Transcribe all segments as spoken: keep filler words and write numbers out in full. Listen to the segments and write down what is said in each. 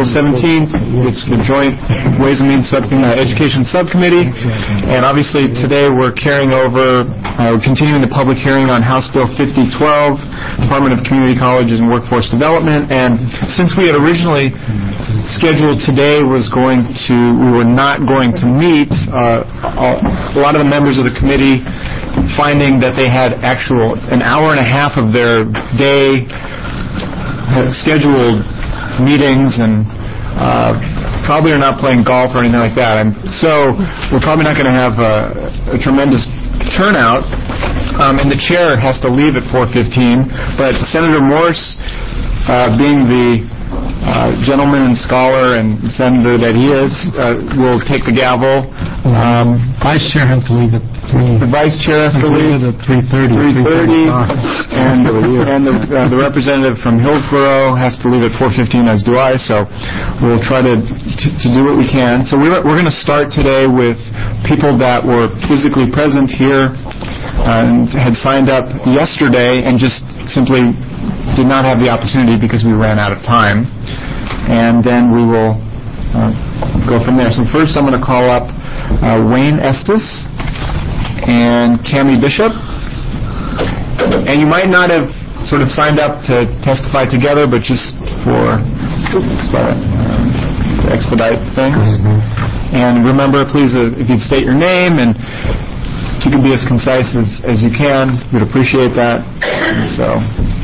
April seventeenth. It's the joint Ways and Means Sub- uh, Education Subcommittee. And obviously today we're carrying over, uh, continuing the public hearing on House Bill fifty twelve, Department of Community Colleges and Workforce Development. And since we had originally scheduled today was going to, we were not going to meet, uh, a lot of the members of the committee finding that they had actual an hour and a half of their day scheduled meetings and uh, probably are not playing golf or anything like that. And so we're probably not going to have a, a tremendous turnout, um, and the chair has to leave at four fifteen. But Senator Morse, uh, being the uh, gentleman and scholar and senator that he is, uh, will take the gavel. Um, Vice chair has to leave at three. The vice chair has to leave at three thirty. Three thirty, and and the, uh, the representative from Hillsborough has to leave at four fifteen, as do I. So we'll try to to, to do what we can. So we're we're going to start today with people that were physically present here and had signed up yesterday and just simply did not have the opportunity because we ran out of time. And then we will uh, go from there. So first I'm going to call up uh, Wayne Estes and Cammie Bishop. And you might not have sort of signed up to testify together, but just for expedite, um, to expedite things. Mm-hmm. And remember, please, uh, if you'd state your name and if you can be as concise as, as you can, we'd appreciate that. And so,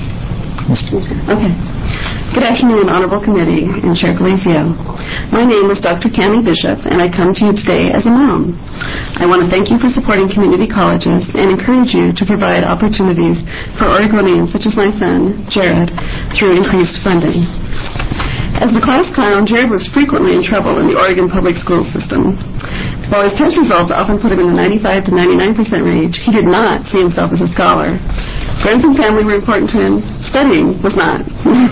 okay. Good afternoon, Honorable Committee and Chair Coliseo. My name is Doctor Cammie Bishop, and I come to you today as a mom. I want to thank you for supporting community colleges and encourage you to provide opportunities for Oregonians such as my son, Jared, through increased funding. As the class clown, Jared was frequently in trouble in the Oregon public school system. While his test results often put him in the ninety-five to ninety-nine percent range, he did not see himself as a scholar. Friends and family were important to him. Studying was not.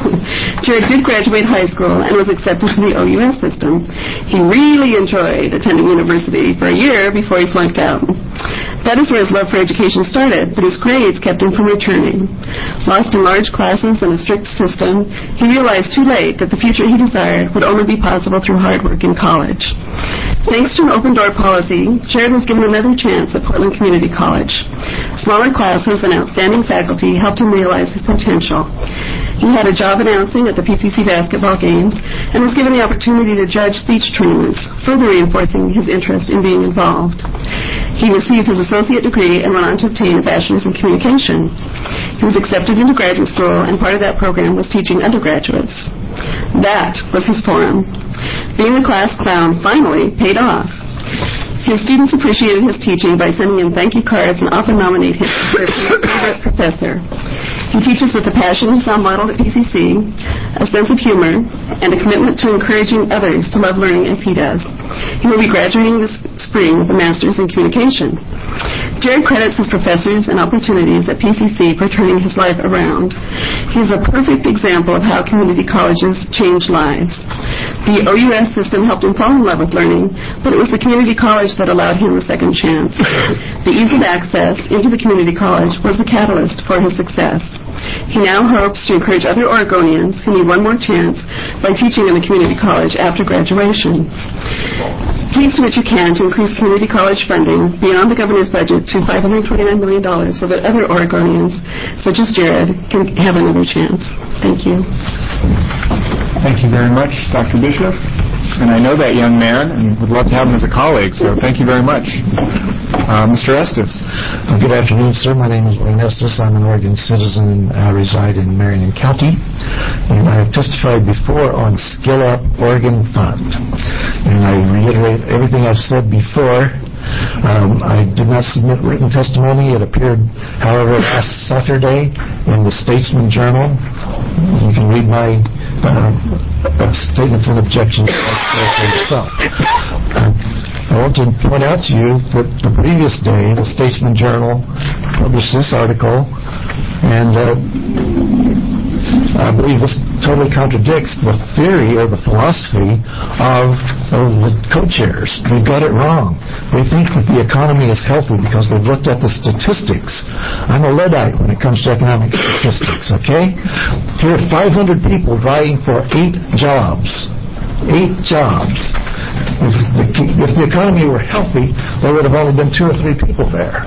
Jared did graduate high school and was accepted to the O U S system. He really enjoyed attending university for a year before he flunked out. That is where his love for education started, but his grades kept him from returning. Lost in large classes and a strict system, he realized too late that the future he desired would only be possible through hard work in college. Thanks to an open-door policy, Jared was given another chance at Portland Community College. Smaller classes and outstanding faculty helped him realize his potential. He had a job announcing at the P C C basketball games and was given the opportunity to judge speech tournaments, further reinforcing his interest in being involved. He received his associate degree and went on to obtain a bachelor's in communication. He was accepted into graduate school, and part of that program was teaching undergraduates. That was his forum. Being the class clown finally paid off. His students appreciated his teaching by sending him thank you cards and often nominate him for their favorite professor. He teaches with a passion he saw modeled at P C C, a sense of humor, and a commitment to encouraging others to love learning as he does. He will be graduating this spring with a master's in communication. Jared credits his professors and opportunities at P C C for turning his life around. He is a perfect example of how community colleges change lives. The O U S system helped him fall in love with learning, but it was the community college that allowed him a second chance. The ease of access into the community college was the catalyst for his success. He now hopes to encourage other Oregonians who need one more chance by teaching in the community college after graduation. Please do what you can to increase community college funding beyond the governor's budget to five hundred twenty-nine million dollars so that other Oregonians, such as Jared, can have another chance. Thank you. Thank you very much, Doctor Bishop. And I know that young man and would love to have him as a colleague, so thank you very much. Uh, Mister Estes. Uh, good afternoon, sir. My name is Wayne Estes. I'm an Oregon citizen. I reside in Marion County. And I have testified before on Skill Up Oregon Fund. And I reiterate everything I've said before. Um, I did not submit written testimony. It appeared, however, last Saturday in the Statesman Journal. You can read my uh, statements and objections for yourself. Uh, I want to point out to you that the previous day, the Statesman Journal published this article, and uh, I believe this totally contradicts the theory or the philosophy of, of the co-chairs. They've got it wrong. They think that the economy is healthy because they've looked at the statistics. I'm a Luddite when it comes to economic statistics, okay? Here are five hundred people vying for eight jobs. Eight jobs. If the, if the economy were healthy, there would have only been two or three people there.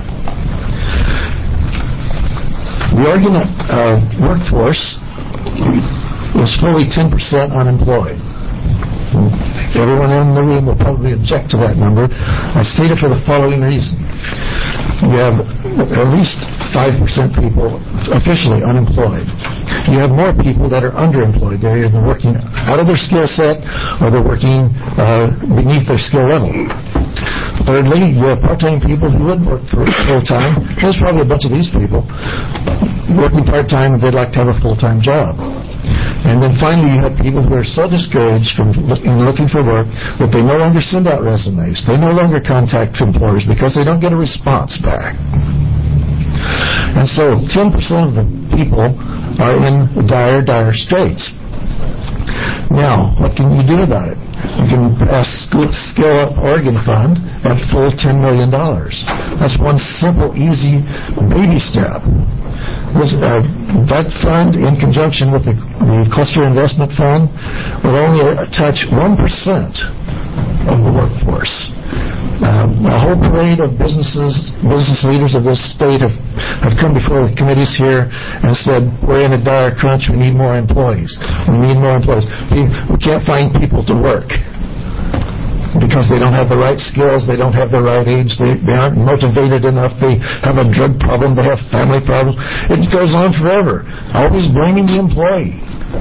The Oregon uh, workforce was fully ten percent unemployed. Everyone in the room will probably object to that number. I state it for the following reason. You have at least five percent people officially unemployed. You have more people that are underemployed. They're either working out of their skill set or they're working uh, beneath their skill level. Thirdly, you have part-time people who would work for full-time. There's probably a bunch of these people working part-time and they'd like to have a full-time job. And then finally, you have people who are so discouraged from look, in looking for work that they no longer send out resumes. They no longer contact employers because they don't get a response back. And so ten percent of the people are in dire, dire straits. Now, what can you do about it? You can pass Skill Up Oregon Fund at full ten million dollars. That's one simple, easy baby step. This, uh, that fund, in conjunction with the, the Cluster Investment Fund, will only uh, touch one percent of the workforce. Um, a whole parade of businesses, business leaders of this state have, have come before the committees here and said, we're in a dire crunch, we need more employees. We need more employees. We, we can't find people to work because they don't have the right skills, they don't have the right age, they, they aren't motivated enough, they have a drug problem, they have family problems. It goes on forever, always blaming the employee.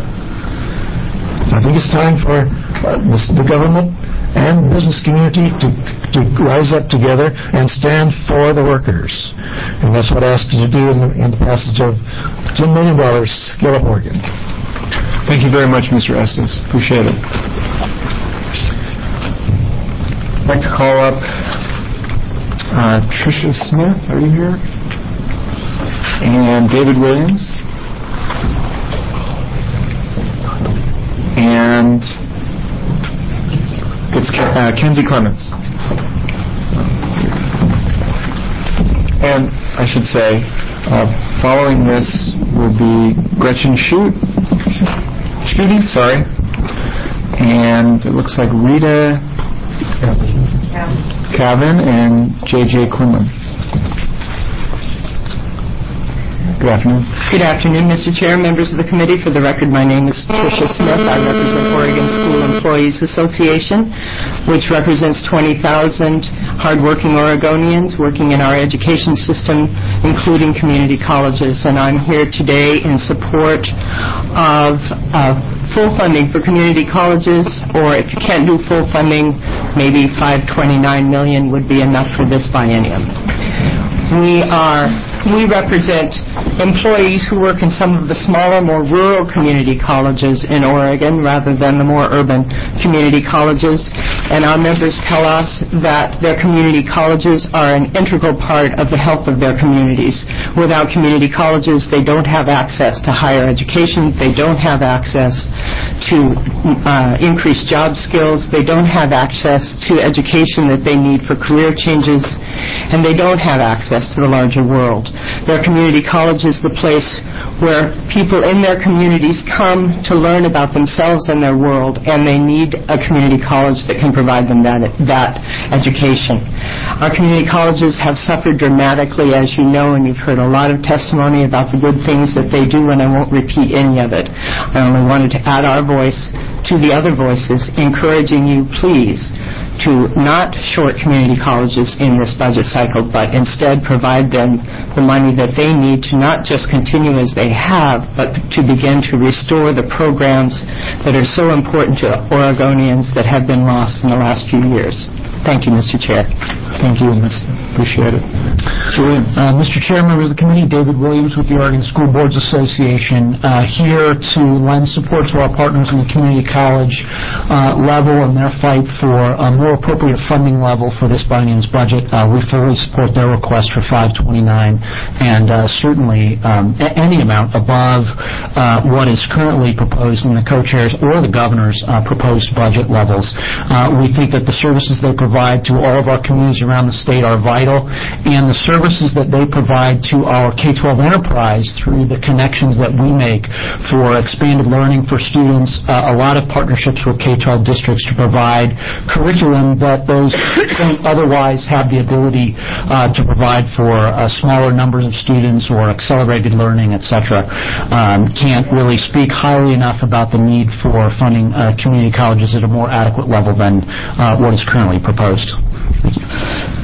I think it's time for uh, this, the government and business community to, to rise up together and stand for the workers. And that's what I asked you to do in the, in the passage of ten million dollars, Skill Up Oregon. Thank you very much, Mister Estes. Appreciate it. I'd like to call up uh, Tricia Smith. Are you here? And David Williams. And it's uh, Kenzie Clements. And I should say, uh, following this will be Gretchen Schute, Schute, sorry, and it looks like Rita Cavan and J J Quinlan. Good afternoon. Good afternoon, Mister Chair, members of the committee. For the record, my name is Tricia Smith. I represent Oregon School Employees Association, which represents twenty thousand hardworking Oregonians working in our education system, including community colleges. And I'm here today in support of uh, full funding for community colleges, or if you can't do full funding, maybe five hundred twenty-nine million dollars would be enough for this biennium. We are We represent employees who work in some of the smaller, more rural community colleges in Oregon rather than the more urban community colleges. And our members tell us that their community colleges are an integral part of the health of their communities. Without community colleges, they don't have access to higher education. They don't have access to uh, increased job skills. They don't have access to education that they need for career changes. And they don't have access to the larger world. Their community college is the place where people in their communities come to learn about themselves and their world, and they need a community college that can provide them that, that education. Our community colleges have suffered dramatically, as you know, and you've heard a lot of testimony about the good things that they do, and I won't repeat any of it. I only wanted to add our voice to the other voices, encouraging you, please, to not short community colleges in this budget cycle, but instead provide them the money that they need to not just continue as they have, but to begin to restore the programs that are so important to Oregonians that have been lost in the last few years. Thank you, Mister Chair. Thank you, Miz Appreciate it. Mister Williams. Uh, Mister Chair, members of the committee, David Williams with the Oregon School Boards Association, uh, here to lend support to our partners in the community college uh, level and their fight for a more appropriate funding level for this biennium's budget. Uh, we fully support their request for five twenty-nine, and uh, certainly um, a- any amount above uh, what is currently proposed in the co-chairs or the governor's uh, proposed budget levels. Uh, we think that the services they provide to all of our communities colleges around the state are vital, and the services that they provide to our K twelve enterprise through the connections that we make for expanded learning for students, uh, a lot of partnerships with K twelve districts to provide curriculum that those don't otherwise have the ability uh, to provide for uh, smaller numbers of students or accelerated learning, et cetera. Um, can't really speak highly enough about the need for funding uh, community colleges at a more adequate level than uh, what is currently proposed. Thank you.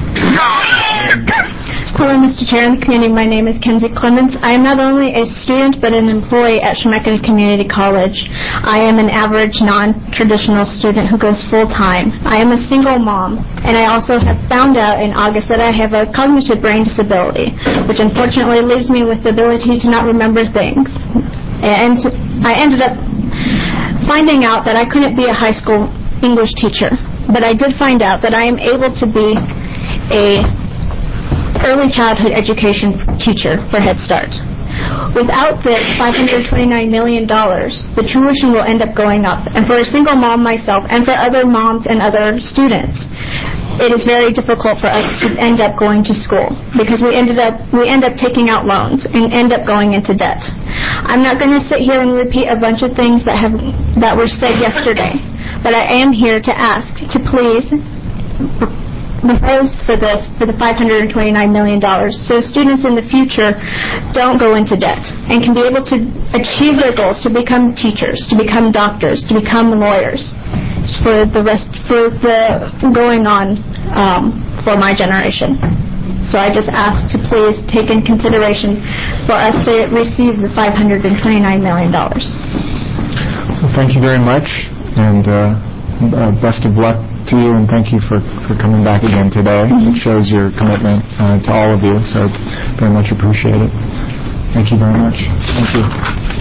Hello, Mister Chair and the community. My name is Kenzie Clements. I am not only a student but an employee at Chemeketa Community College. I am an average non-traditional student who goes full-time. I am a single mom, and I also have found out in August that I have a cognitive brain disability, which unfortunately leaves me with the ability to not remember things. And I ended up finding out that I couldn't be a high school English teacher, but I did find out that I am able to be a early childhood education teacher for Head Start. Without this five hundred twenty-nine million dollars, the tuition will end up going up. And for a single mom myself, and for other moms and other students, it is very difficult for us to end up going to school because we ended up we end up taking out loans and end up going into debt. I'm not going to sit here and repeat a bunch of things that have that were said yesterday, but I am here to ask to please propose for this for the five hundred twenty-nine million dollars so students in the future don't go into debt and can be able to achieve their goals to become teachers, to become doctors, to become lawyers for the rest for the going on um, for my generation. So I just ask to please take in consideration for us to receive the five hundred twenty-nine million dollars. Well, thank you very much, and uh, uh, best of luck to you, and thank you for, for coming back again today. Mm-hmm. It shows your commitment uh, to all of you, so very much appreciate it. Thank you very much. Thank you.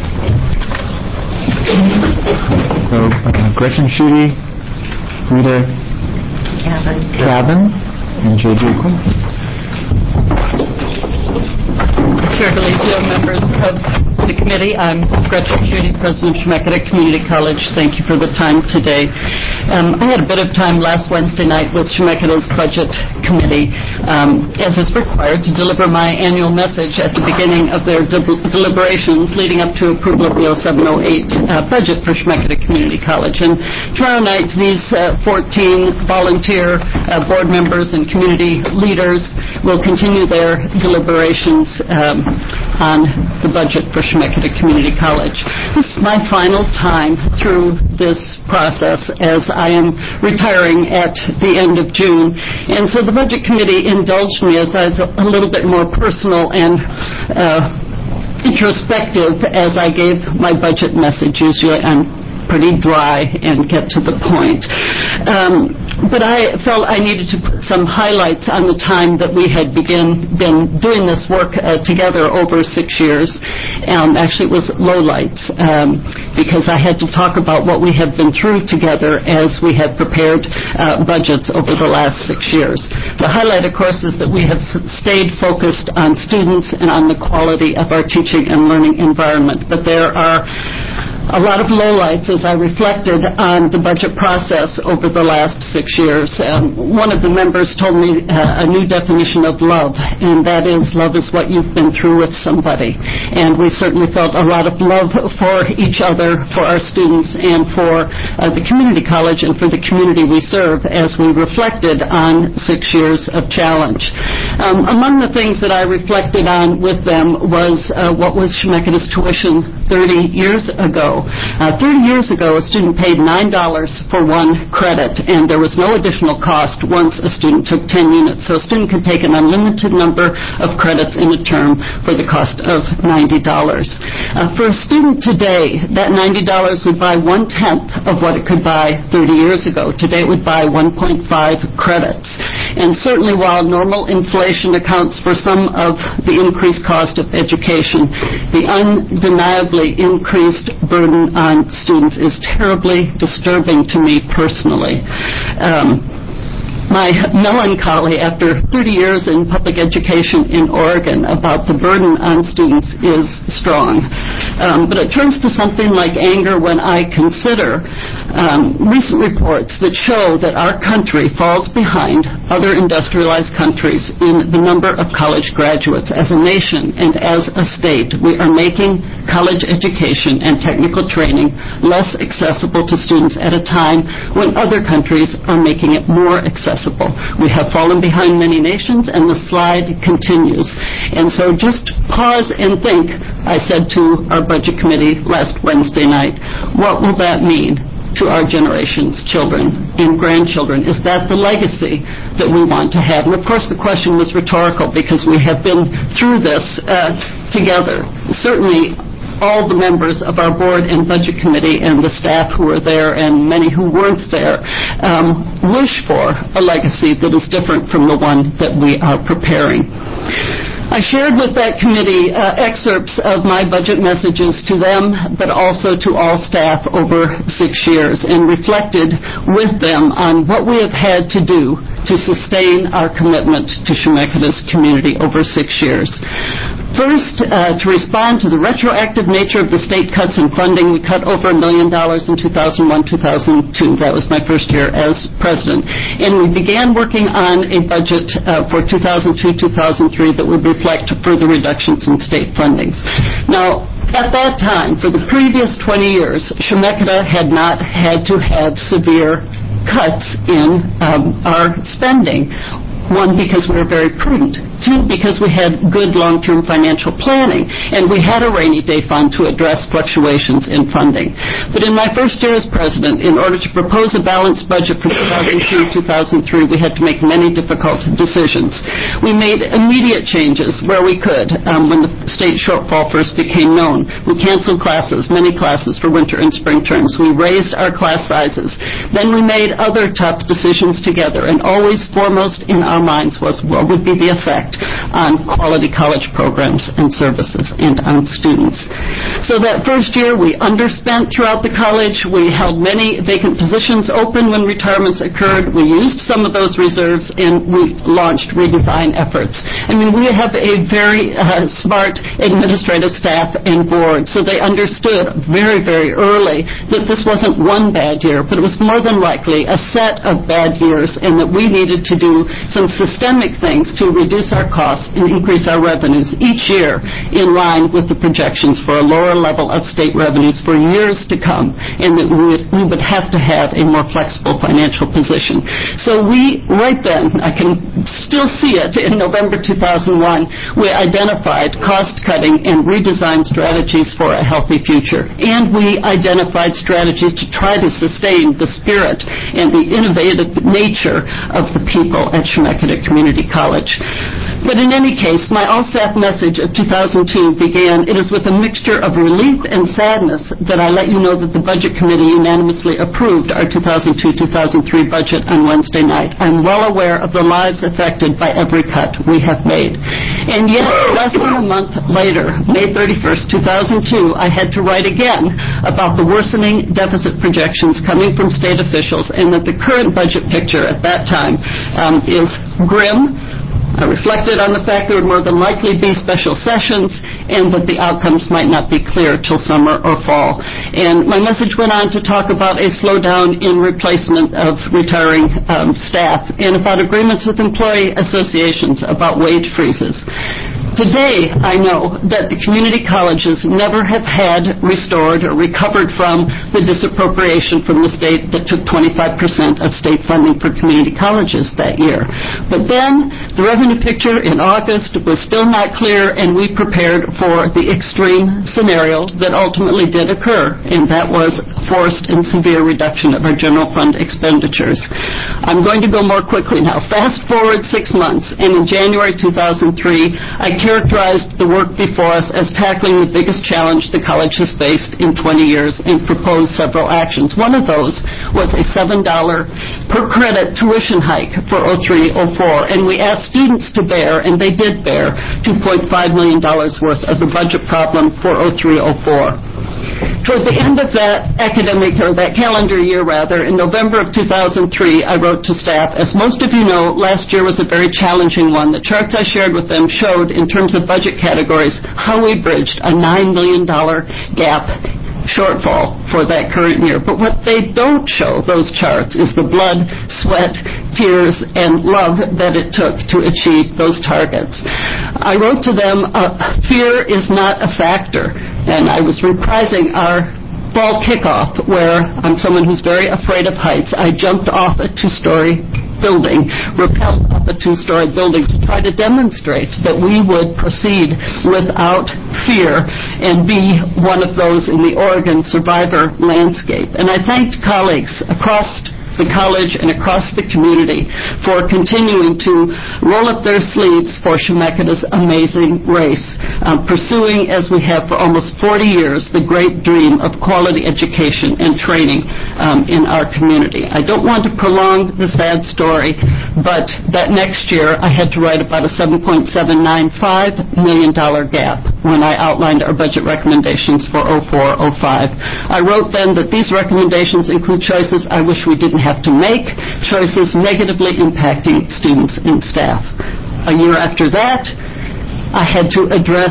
So, uh, Gretchen Schutte, Rita Cabin, and J J Quinn. Chair Galizio, members of the committee, I'm Gretchen Schutte, President of Chemeketa Community College. Thank you for the time today. Um, I had a bit of time last Wednesday night with Chemeketa's Budget Committee, um, as is required to deliver my annual message at the beginning of their de- deliberations leading up to approval of the oh seven oh eight uh, budget for Chemeketa Community College. And tomorrow night, these uh, fourteen volunteer uh, board members and community leaders will continue their deliberations um, on the budget for Chemeketa Community College. This is my final time through this process as I am retiring at the end of June. And so the Budget Committee indulged me as I was a little bit more personal and uh, introspective as I gave my budget message. Usually I'm pretty dry and get to the point. Um, but I felt I needed to put some highlights on the time that we had begin, been doing this work uh, together over six years. Um, actually, it was lowlights um, because I had to talk about what we have been through together as we have prepared uh, budgets over the last six years. The highlight, of course, is that we have s- stayed focused on students and on the quality of our teaching and learning environment. But there are a lot of lowlights as I reflected on the budget process over the last six years. Um, one of the members told me uh, a new definition of love, and that is love is what you've been through with somebody. And we certainly felt a lot of love for each other, for our students, and for uh, the community college and for the community we serve as we reflected on six years of challenge. Um, among the things that I reflected on with them was uh, what was Chemeketa's tuition thirty years ago. Uh, thirty years ago, a student paid nine dollars for one credit, and there was no additional cost once a student took ten units. So a student could take an unlimited number of credits in a term for the cost of ninety dollars. Uh, for a student today, that ninety dollars would buy one-tenth of what it could buy thirty years ago. Today it would buy one point five credits. And certainly while normal inflation accounts for some of the increased cost of education, the undeniably increased burden on students is terribly disturbing to me personally. Um, my melancholy after thirty years in public education in Oregon about the burden on students is strong. Um, but it turns to something like anger when I consider um, recent reports that show that our country falls behind other industrialized countries in the number of college graduates. As a nation and as a state, we are making college education and technical training less accessible to students at a time when other countries are making it more accessible. We have fallen behind many nations, and the slide continues. And so just pause and think, I said to our budget committee last Wednesday night, what will that mean to our generation's children and grandchildren? Is that the legacy that we want to have? And of course the question was rhetorical because we have been through this uh, together. Certainly all the members of our board and budget committee and the staff who were there and many who weren't there um, wish for a legacy that is different from the one that we are preparing. I shared with that committee uh, excerpts of my budget messages to them, but also to all staff over six years, and reflected with them on what we have had to do to sustain our commitment to Chemeketa's community over six years. First, uh, to respond to the retroactive nature of the state cuts in funding, we cut over a million dollars in two thousand one, two thousand two. That was my first year as president. And we began working on a budget uh, for two thousand two, two thousand three that would reflect further reductions in state fundings. Now, at that time, for the previous twenty years, Chemeketa had not had to have severe cuts in um, our spending. One, because we were very prudent. Two, because we had good long-term financial planning, and we had a rainy day fund to address fluctuations in funding. But in my first year as president, in order to propose a balanced budget for two thousand two, two thousand three, we had to make many difficult decisions. We made immediate changes where we could um, when the state shortfall first became known. We canceled classes, many classes for winter and spring terms. We raised our class sizes. Then we made other tough decisions together, and always foremost in our minds was what would be the effect on quality college programs and services and on students. So that first year we underspent throughout the college. We held many vacant positions open when retirements occurred. We used some of those reserves and we launched redesign efforts. I mean, we have a very uh, smart administrative staff and board, so they understood very, very early that this wasn't one bad year, but it was more than likely a set of bad years, and that we needed to do some systemic things to reduce our costs and increase our revenues each year in line with the projections for a lower level of state revenues for years to come, and that we would, we would have to have a more flexible financial position. So we, right then, I can still see it in November two thousand one, we identified cost-cutting and redesign strategies for a healthy future, and we identified strategies to try to sustain the spirit and the innovative nature of the people at Chemeketa Community College. But in any case, my all-staff message of two thousand two began, it is with a mixture of relief and sadness that I let you know that the Budget Committee unanimously approved our two thousand two, two thousand three budget on Wednesday night. I'm well aware of the lives affected by every cut we have made. And yet, less than a month later, May thirty-first, two thousand two, I had to write again about the worsening deficit projections coming from state officials, and that the current budget picture at that time um, is grim. I reflected on the fact there would more than likely be special sessions and that the outcomes might not be clear till summer or fall. And my message went on to talk about a slowdown in replacement of retiring um, staff and about agreements with employee associations about wage freezes. Today, I know that the community colleges never have had restored or recovered from the disappropriation from the state that took twenty-five percent of state funding for community colleges that year. But then, the revenue picture in August was still not clear, and we prepared for the extreme scenario that ultimately did occur, and that was forced and severe reduction of our general fund expenditures. I'm going to go more quickly now. Fast forward six months, and in January two thousand three, I characterized the work before us as tackling the biggest challenge the college has faced in twenty years and proposed several actions. One of those was a seven dollars per credit tuition hike for oh three oh four, and we asked students to bear, and they did bear, two point five million dollars worth of the budget problem for oh three oh four. Toward the end of that academic, or that calendar year rather, in November of two thousand three, I wrote to staff, as most of you know, last year was a very challenging one. The charts I shared with them showed, in terms of budget categories, how we bridged a nine million dollars gap shortfall for that current year. But what they don't show, those charts, is the blood, sweat, tears, and love that it took to achieve those targets. I wrote to them, uh, fear is not a factor, and I was reprising our fall kickoff where I'm someone who's very afraid of heights. I jumped off a two-story building, rappelled up a two-story building to try to demonstrate that we would proceed without fear and be one of those in the Oregon survivor landscape. And I thanked colleagues across the college and across the community for continuing to roll up their sleeves for Chemeketa's amazing race, um, pursuing, as we have for almost forty years, the great dream of quality education and training um, in our community. I don't want to prolong the sad story, but that next year I had to write about a seven point seven nine five million dollars gap when I outlined our budget recommendations for oh four oh five. I wrote then that these recommendations include choices I wish we didn't have to make, choices negatively impacting students and staff. A year after that, I had to address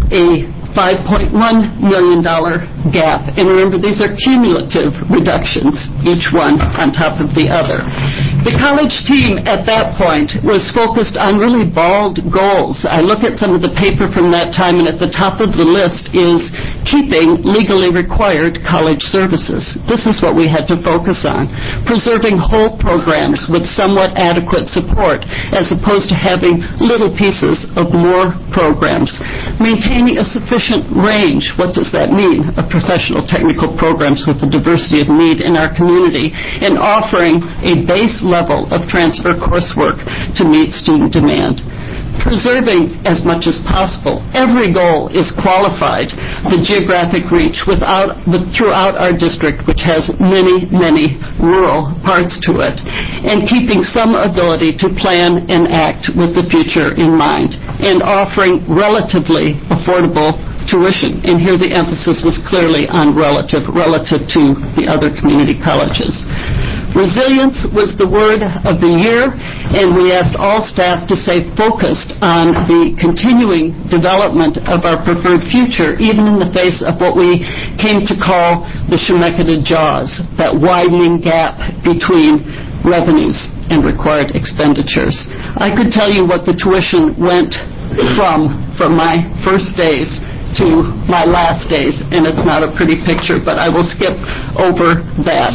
a five point one million dollars gap. And remember, these are cumulative reductions, each one on top of the other. The college team at that point was focused on really bald goals. I look at some of the paper from that time, and at the top of the list is keeping legally required college services. This is what we had to focus on. Preserving whole programs with somewhat adequate support, as opposed to having little pieces of more programs. Maintaining a sufficient range, what does that mean, of professional technical programs with the diversity of need in our community, and offering a base level of transfer coursework to meet student demand. Preserving as much as possible. Every goal is qualified, the geographic reach without, with, throughout our district, which has many, many rural parts to it, and keeping some ability to plan and act with the future in mind, and offering relatively affordable tuition. And here the emphasis was clearly on relative, relative to the other community colleges. Resilience was the word of the year, and we asked all staff to stay focused on the continuing development of our preferred future, even in the face of what we came to call the Chemeketa jaws, that widening gap between revenues and required expenditures. I could tell you what the tuition went from, from my first days to my last days, and it's not a pretty picture, but I will skip over that.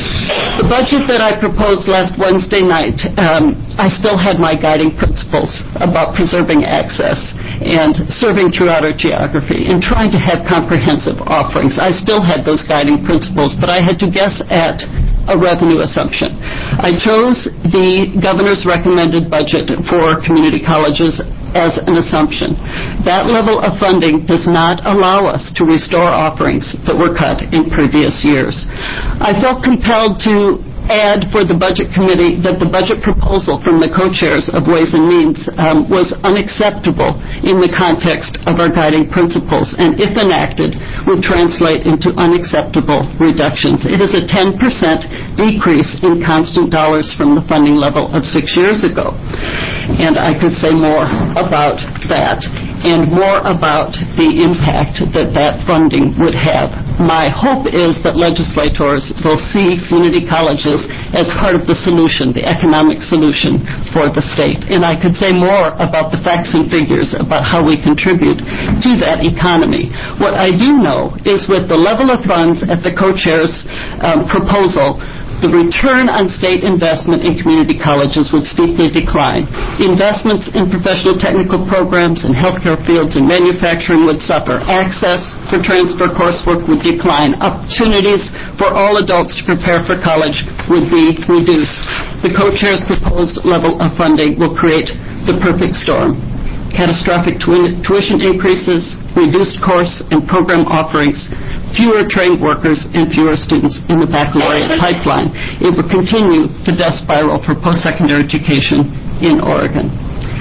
The budget that I proposed last Wednesday night, um, I still had my guiding principles about preserving access and serving throughout our geography and trying to have comprehensive offerings. I still had those guiding principles, but I had to guess at a revenue assumption. I chose the governor's recommended budget for community colleges as an assumption. That level of funding does not allow us to restore offerings that were cut in previous years. I felt compelled to add for the Budget Committee that the budget proposal from the co-chairs of Ways and Means um, was unacceptable in the context of our guiding principles, and if enacted, would translate into unacceptable reductions. It is a ten percent decrease in constant dollars from the funding level of six years ago. And I could say more about that and more about the impact that that funding would have. My hope is that legislators will see community colleges as part of the solution, the economic solution for the state. And I could say more about the facts and figures about how we contribute to that economy. What I do know is with the level of funds at the co-chair's um, proposal, the return on state investment in community colleges would steeply decline. Investments in professional technical programs and healthcare fields and manufacturing would suffer. Access for transfer coursework would decline. Opportunities for all adults to prepare for college would be reduced. The co-chair's proposed level of funding will create the perfect storm. Catastrophic tu- tuition increases, reduced course and program offerings, fewer trained workers, and fewer students in the baccalaureate pipeline. It will continue the death spiral for post-secondary education in Oregon.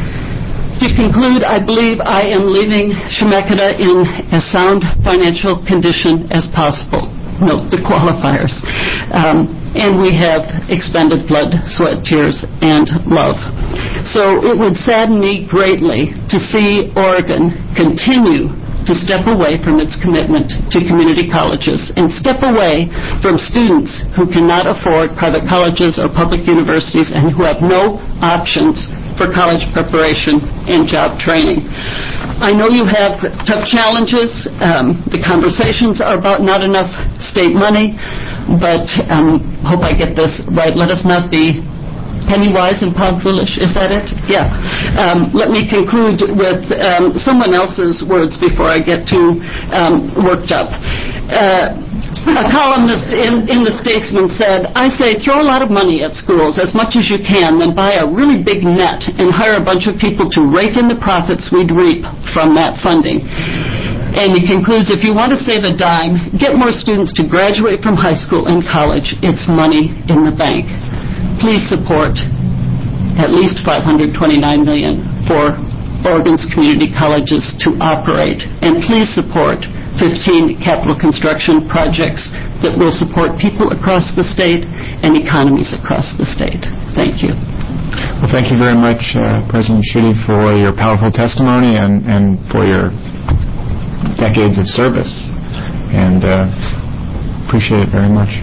To conclude, I believe I am leaving Chemeketa in as sound financial condition as possible. Note the qualifiers. Um, and we have expended blood, sweat, tears, and love. So it would sadden me greatly to see Oregon continue to step away from its commitment to community colleges and step away from students who cannot afford private colleges or public universities and who have no options for college preparation and job training. I know you have tough challenges. Um, the conversations are about not enough state money, but um, hope I get this right. Let us not be penny wise and pound foolish. Is that it? Yeah. Um, let me conclude with um, someone else's words before I get too um, worked up. Uh, A columnist in, in The Statesman said, I say throw a lot of money at schools, as much as you can, then buy a really big net and hire a bunch of people to rake in the profits we'd reap from that funding. And he concludes, if you want to save a dime, get more students to graduate from high school and college. It's money in the bank. Please support at least five hundred twenty-nine million dollars for Oregon's community colleges to operate. And please support fifteen capital construction projects that will support people across the state and economies across the state. Thank you. Well, thank you very much, uh, President Schuette, for your powerful testimony and, and for your decades of service. And uh, appreciate it very much.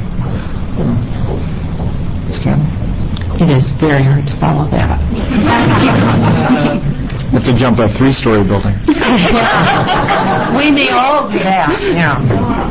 Miz Cannon? It is very hard to follow that. You have to jump a three-story building. We may all do that, yeah.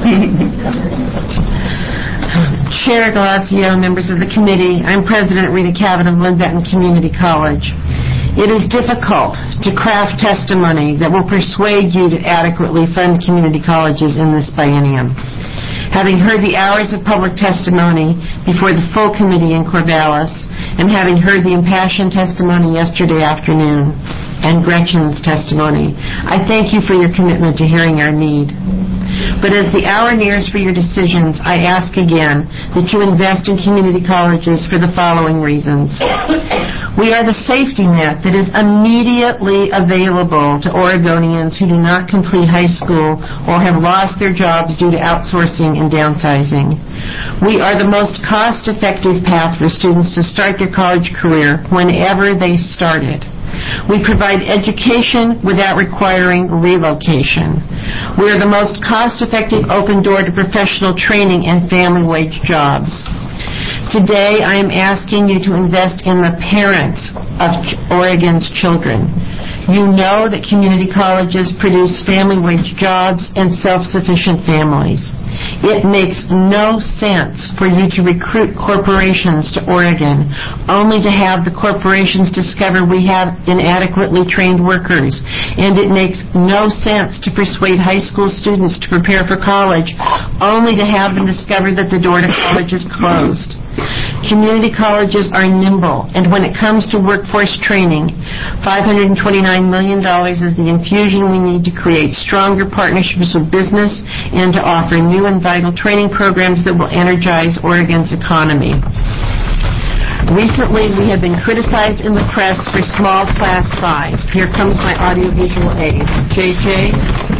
Chair Galazio, members of the committee, I'm President Rita Cavett of Lynn Benton Community College. It is difficult to craft testimony that will persuade you to adequately fund community colleges in this biennium. Having heard the hours of public testimony before the full committee in Corvallis, and having heard the impassioned testimony yesterday afternoon, and Gretchen's testimony, I thank you for your commitment to hearing our need. But as the hour nears for your decisions, I ask again that you invest in community colleges for the following reasons. We are the safety net that is immediately available to Oregonians who do not complete high school or have lost their jobs due to outsourcing and downsizing. We are the most cost-effective path for students to start their college career whenever they start it. We provide education without requiring relocation. We are the most cost-effective open door to professional training and family wage jobs. Today, I am asking you to invest in the parents of Oregon's children. You know that community colleges produce family wage jobs and self-sufficient families. It makes no sense for you to recruit corporations to Oregon only to have the corporations discover we have inadequately trained workers. And it makes no sense to persuade high school students to prepare for college only to have them discover that the door to college is closed. Community colleges are nimble, and when it comes to workforce training, five hundred twenty-nine million dollars is the infusion we need to create stronger partnerships with business and to offer new and vital training programs that will energize Oregon's economy. Recently, we have been criticized in the press for small class size. Here comes my audiovisual aid. J J?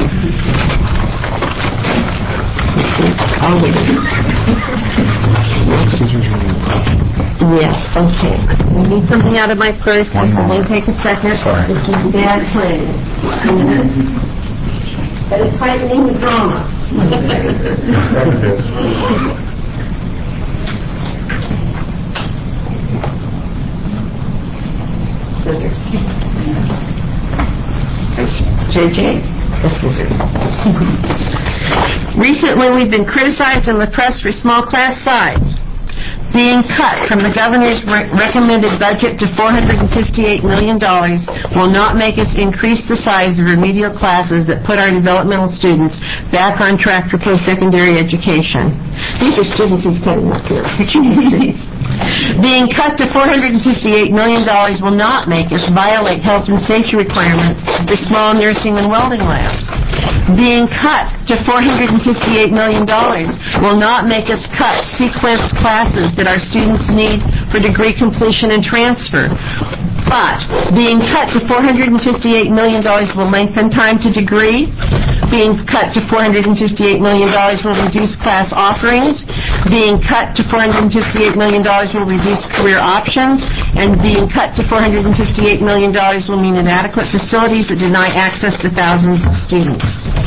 I'll wait. Yes, okay. We need something out of my purse. This will take a second. Sorry. This is bad planning. But it's heightening the drama. Scissors. J J, the scissors. Recently, we've been criticized in the press for small class size. Being cut from the governor's re- recommended budget to four hundred fifty-eight million dollars will not make us increase the size of remedial classes that put our developmental students back on track for post-secondary education. These are students he's cutting up here. students. Being cut to four hundred fifty-eight million dollars will not make us violate health and safety requirements for small nursing and welding labs. Being cut to four hundred fifty-eight million dollars will not make us cut sequenced classes that our students need for degree completion and transfer. But being cut to four hundred fifty-eight million dollars will lengthen time to degree. Being cut to four hundred fifty-eight million dollars will reduce class offerings. Being cut to four hundred fifty-eight million dollars will reduce career options. And being cut to four hundred fifty-eight million dollars will mean inadequate facilities that deny access to thousands of students.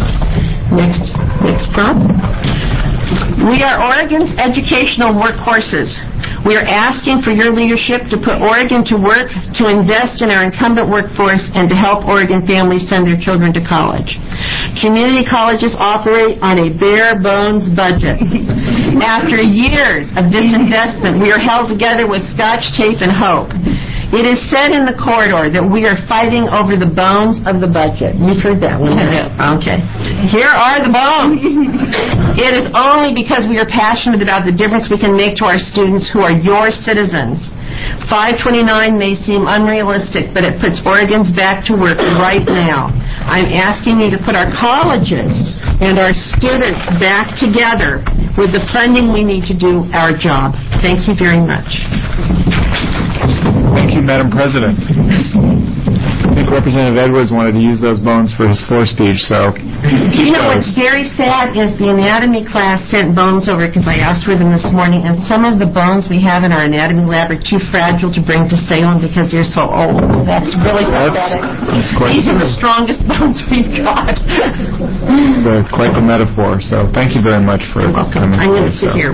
Next, next prop. We are Oregon's educational workhorses. We are asking for your leadership to put Oregon to work, to invest in our incumbent workforce, and to help Oregon families send their children to college. Community colleges operate on a bare-bones budget. After years of disinvestment, we are held together with Scotch tape and hope. It is said in the corridor that we are fighting over the bones of the budget. You've heard that one. Okay. Here are the bones. It is only because we are passionate about the difference we can make to our students who are your citizens. five twenty-nine may seem unrealistic, but it puts Oregons back to work right now. I'm asking you to put our colleges and our students back together with the funding we need to do our job. Thank you very much. Thank you, Madam President. I think Representative Edwards wanted to use those bones for his floor speech, so... You know what's very sad is the anatomy class sent bones over because I asked for them this morning, and some of the bones we have in our anatomy lab are too fragile to bring to Salem because they're so old. That's really pathetic. That's, that's quite These are the strongest bones we've got. the, quite the metaphor, so thank you very much for You're welcome. coming. I'm going to sit so. here.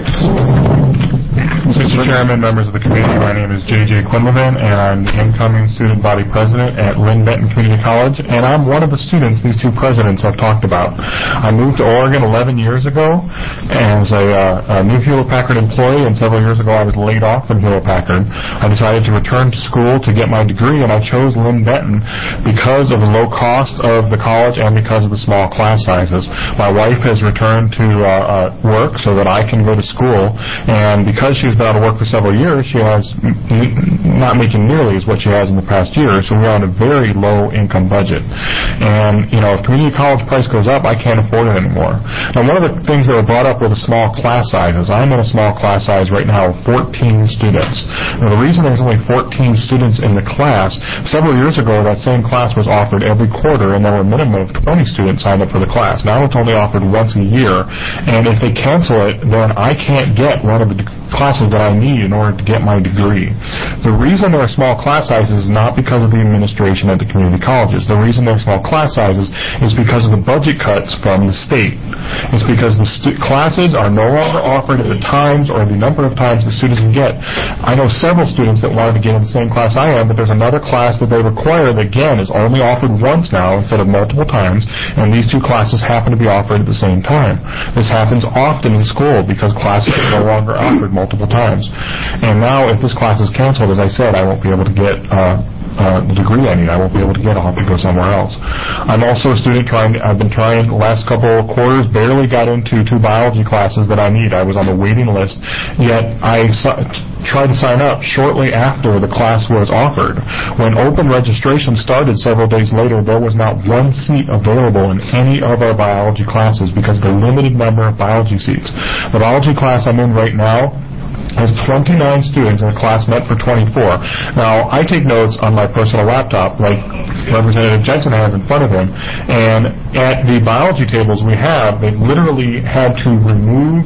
Mister Chairman, members of the committee, my name is J J Quinlivan, and I'm the incoming student body president at Lynn Benton Community College, and I'm one of the students these two presidents have talked about. I moved to Oregon eleven years ago as a, uh, a new Hewlett-Packard employee, and several years ago I was laid off from Hewlett-Packard. I decided to return to school to get my degree, and I chose Lynn Benton because of the low cost of the college and because of the small class sizes. My wife has returned to uh, uh, work so that I can go to school, and because she's been out of work for several years, she has n- not making nearly as what she has in the past year, so we're on a very low income budget. And, you know, if community college price goes up, I can't afford it anymore. Now, one of the things that were brought up were the small class sizes. I'm in a small class size right now of fourteen students. Now, the reason there's only fourteen students in the class, several years ago, that same class was offered every quarter, and there were a minimum of twenty students signed up for the class. Now it's only offered once a year, and if they cancel it, then I can't get one of the classes that I need in order to get my degree. The reason there are small class sizes is not because of the administration at the community colleges. The reason there are small class sizes is because of the budget cuts from the state. It's because the stu- classes are no longer offered at the times or the number of times the students can get. I know several students that wanted to get in the same class I am, but there's another class that they require that, again, is only offered once now instead of multiple times, and these two classes happen to be offered at the same time. This happens often in school because classes are no longer offered multiple times. And now, if this class is canceled, as I said, I won't be able to get uh, uh, the degree I need. I won't be able to get. I'll have to go somewhere else. I'm also a student trying. To, I've been trying the last couple of quarters. Barely got into two biology classes that I need. I was on the waiting list. Yet I su- tried to sign up shortly after the class was offered. When open registration started several days later, there was not one seat available in any of our biology classes because of the limited number of biology seats. The biology class I'm in right now has twenty-nine students in a class meant for twenty-four. Now, I take notes on my personal laptop, like Representative Jensen has in front of him, and at the biology tables we have, they literally had to remove,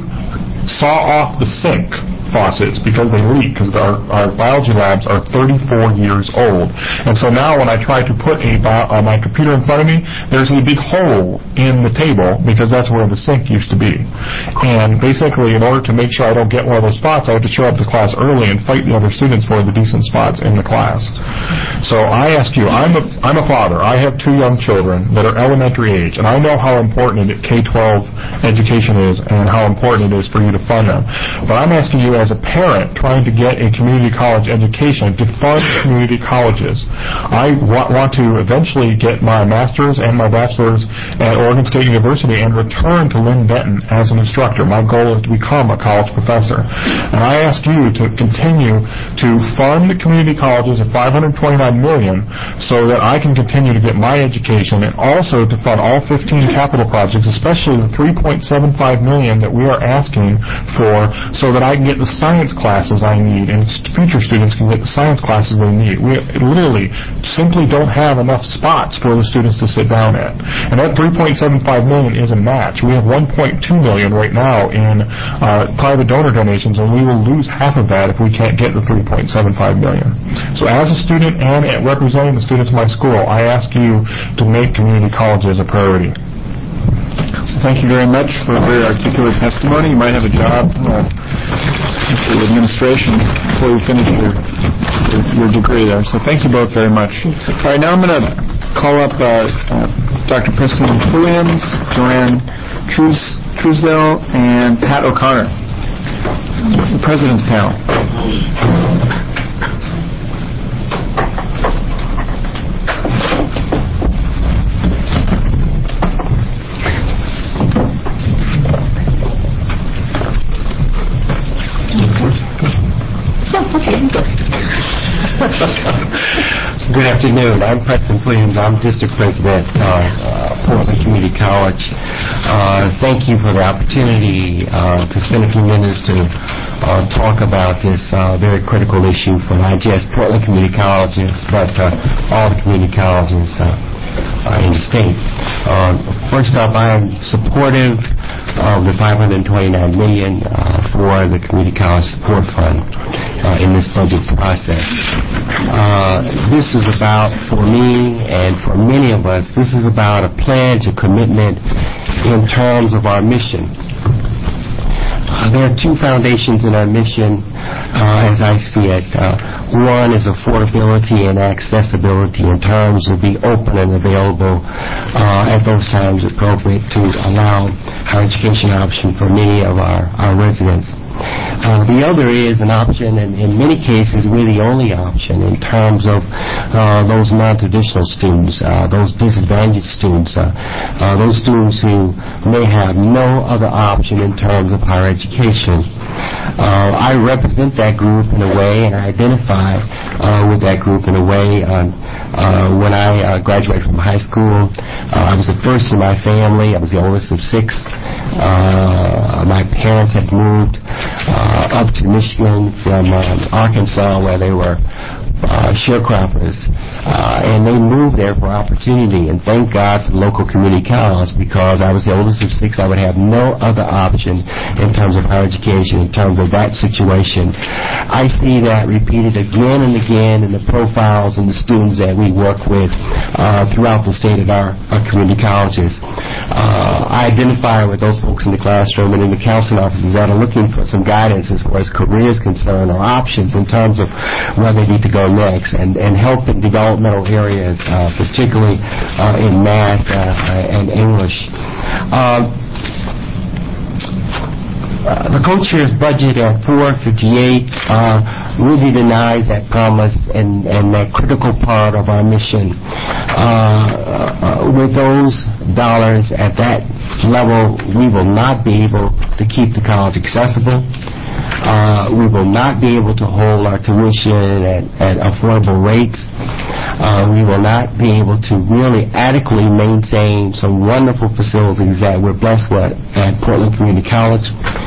saw off the sink faucets because they leak, because our, our biology labs are thirty-four years old. And so now when I try to put a bio, uh, my computer in front of me, there's a big hole in the table because that's where the sink used to be. And basically, in order to make sure I don't get one of those spots, I have to show up to class early and fight the other students for the decent spots in the class. So I ask you, I'm a, I'm a father. I have two young children that are elementary age, and I know how important K twelve education is and how important it is for you to fund them. But I'm asking you as a parent trying to get a community college education to fund community colleges. I wa- want to eventually get my master's and my bachelor's at Oregon State University and return to Lynn Benton as an instructor. My goal is to become a college professor. And I ask you to continue to fund the community colleges at five hundred twenty-nine million dollars so that I can continue to get my education, and also to fund all fifteen capital projects, especially the three point seven five million dollars that we are asking for, so that I can get the science classes I need, and future students can get the science classes they need. We literally simply don't have enough spots for the students to sit down at. And that three point seven five million dollars is a match. We have one point two million dollars right now in uh, private donor donations, and we will lose half of that if we can't get the three point seven five million dollars. So as a student and representing the students of my school, I ask you to make community colleges a priority. Thank you very much for a very articulate testimony. You might have a job uh, in the administration before you finish your, your your degree there. So thank you both very much. All right, now I'm going to call up uh, uh, Doctor Preston Williams, Joanne Trus- Truesdell, and Pat O'Connor, the President's panel. Good afternoon. I'm Preston Williams. I'm District President of uh, Portland Community College. Uh, thank you for the opportunity uh, to spend a few minutes to uh, talk about this uh, very critical issue for not just Portland Community Colleges, but uh, all the community colleges uh, uh, in the state. Uh, first up, I am supportive of the five hundred twenty-nine million dollars uh, for the Community College Support Fund uh, in this budget process. Uh, this is about, for me and for many of us, this is about a pledge, a commitment in terms of our mission. Uh, there are two foundations in our mission, uh, as I see it. Uh, one is affordability and accessibility in terms of being open and available uh, at those times appropriate to allow higher education option for many of our, our residents. Uh, the other is an option, and in many cases we're the only option in terms of uh, those non-traditional students, uh, those disadvantaged students, uh, uh, those students who may have no other option in terms of higher education. Uh, I represent that group in a way, and I identify uh, with that group in a way. Um, uh, when I uh, graduated from high school, uh, I was the first in my family. I was the oldest of six. Uh, my parents had moved uh, up to Michigan from um, Arkansas, where they were uh, sharecroppers, uh, and they moved there for opportunity. And thank God for the local community college, because I was the oldest of six. I would have no other option in terms of higher education, in terms of that situation. I see that repeated again and again in the profiles and the students that we work with uh, throughout the state of our, our community colleges. Uh, I identify with those folks in the classroom and in the counseling offices that are looking for some guidance as far as career is concerned, or options in terms of where they need to go next, and, and help in developmental areas, uh, particularly uh, in math uh, and English. Uh, Uh, the co-chair's budget at four fifty-eight uh, really denies that promise and, and that critical part of our mission. Uh, uh, with those dollars at that level, we will not be able to keep the college accessible. Uh, we will not be able to hold our tuition at, at affordable rates. Uh, we will not be able to really adequately maintain some wonderful facilities that we're blessed with at Portland Community College.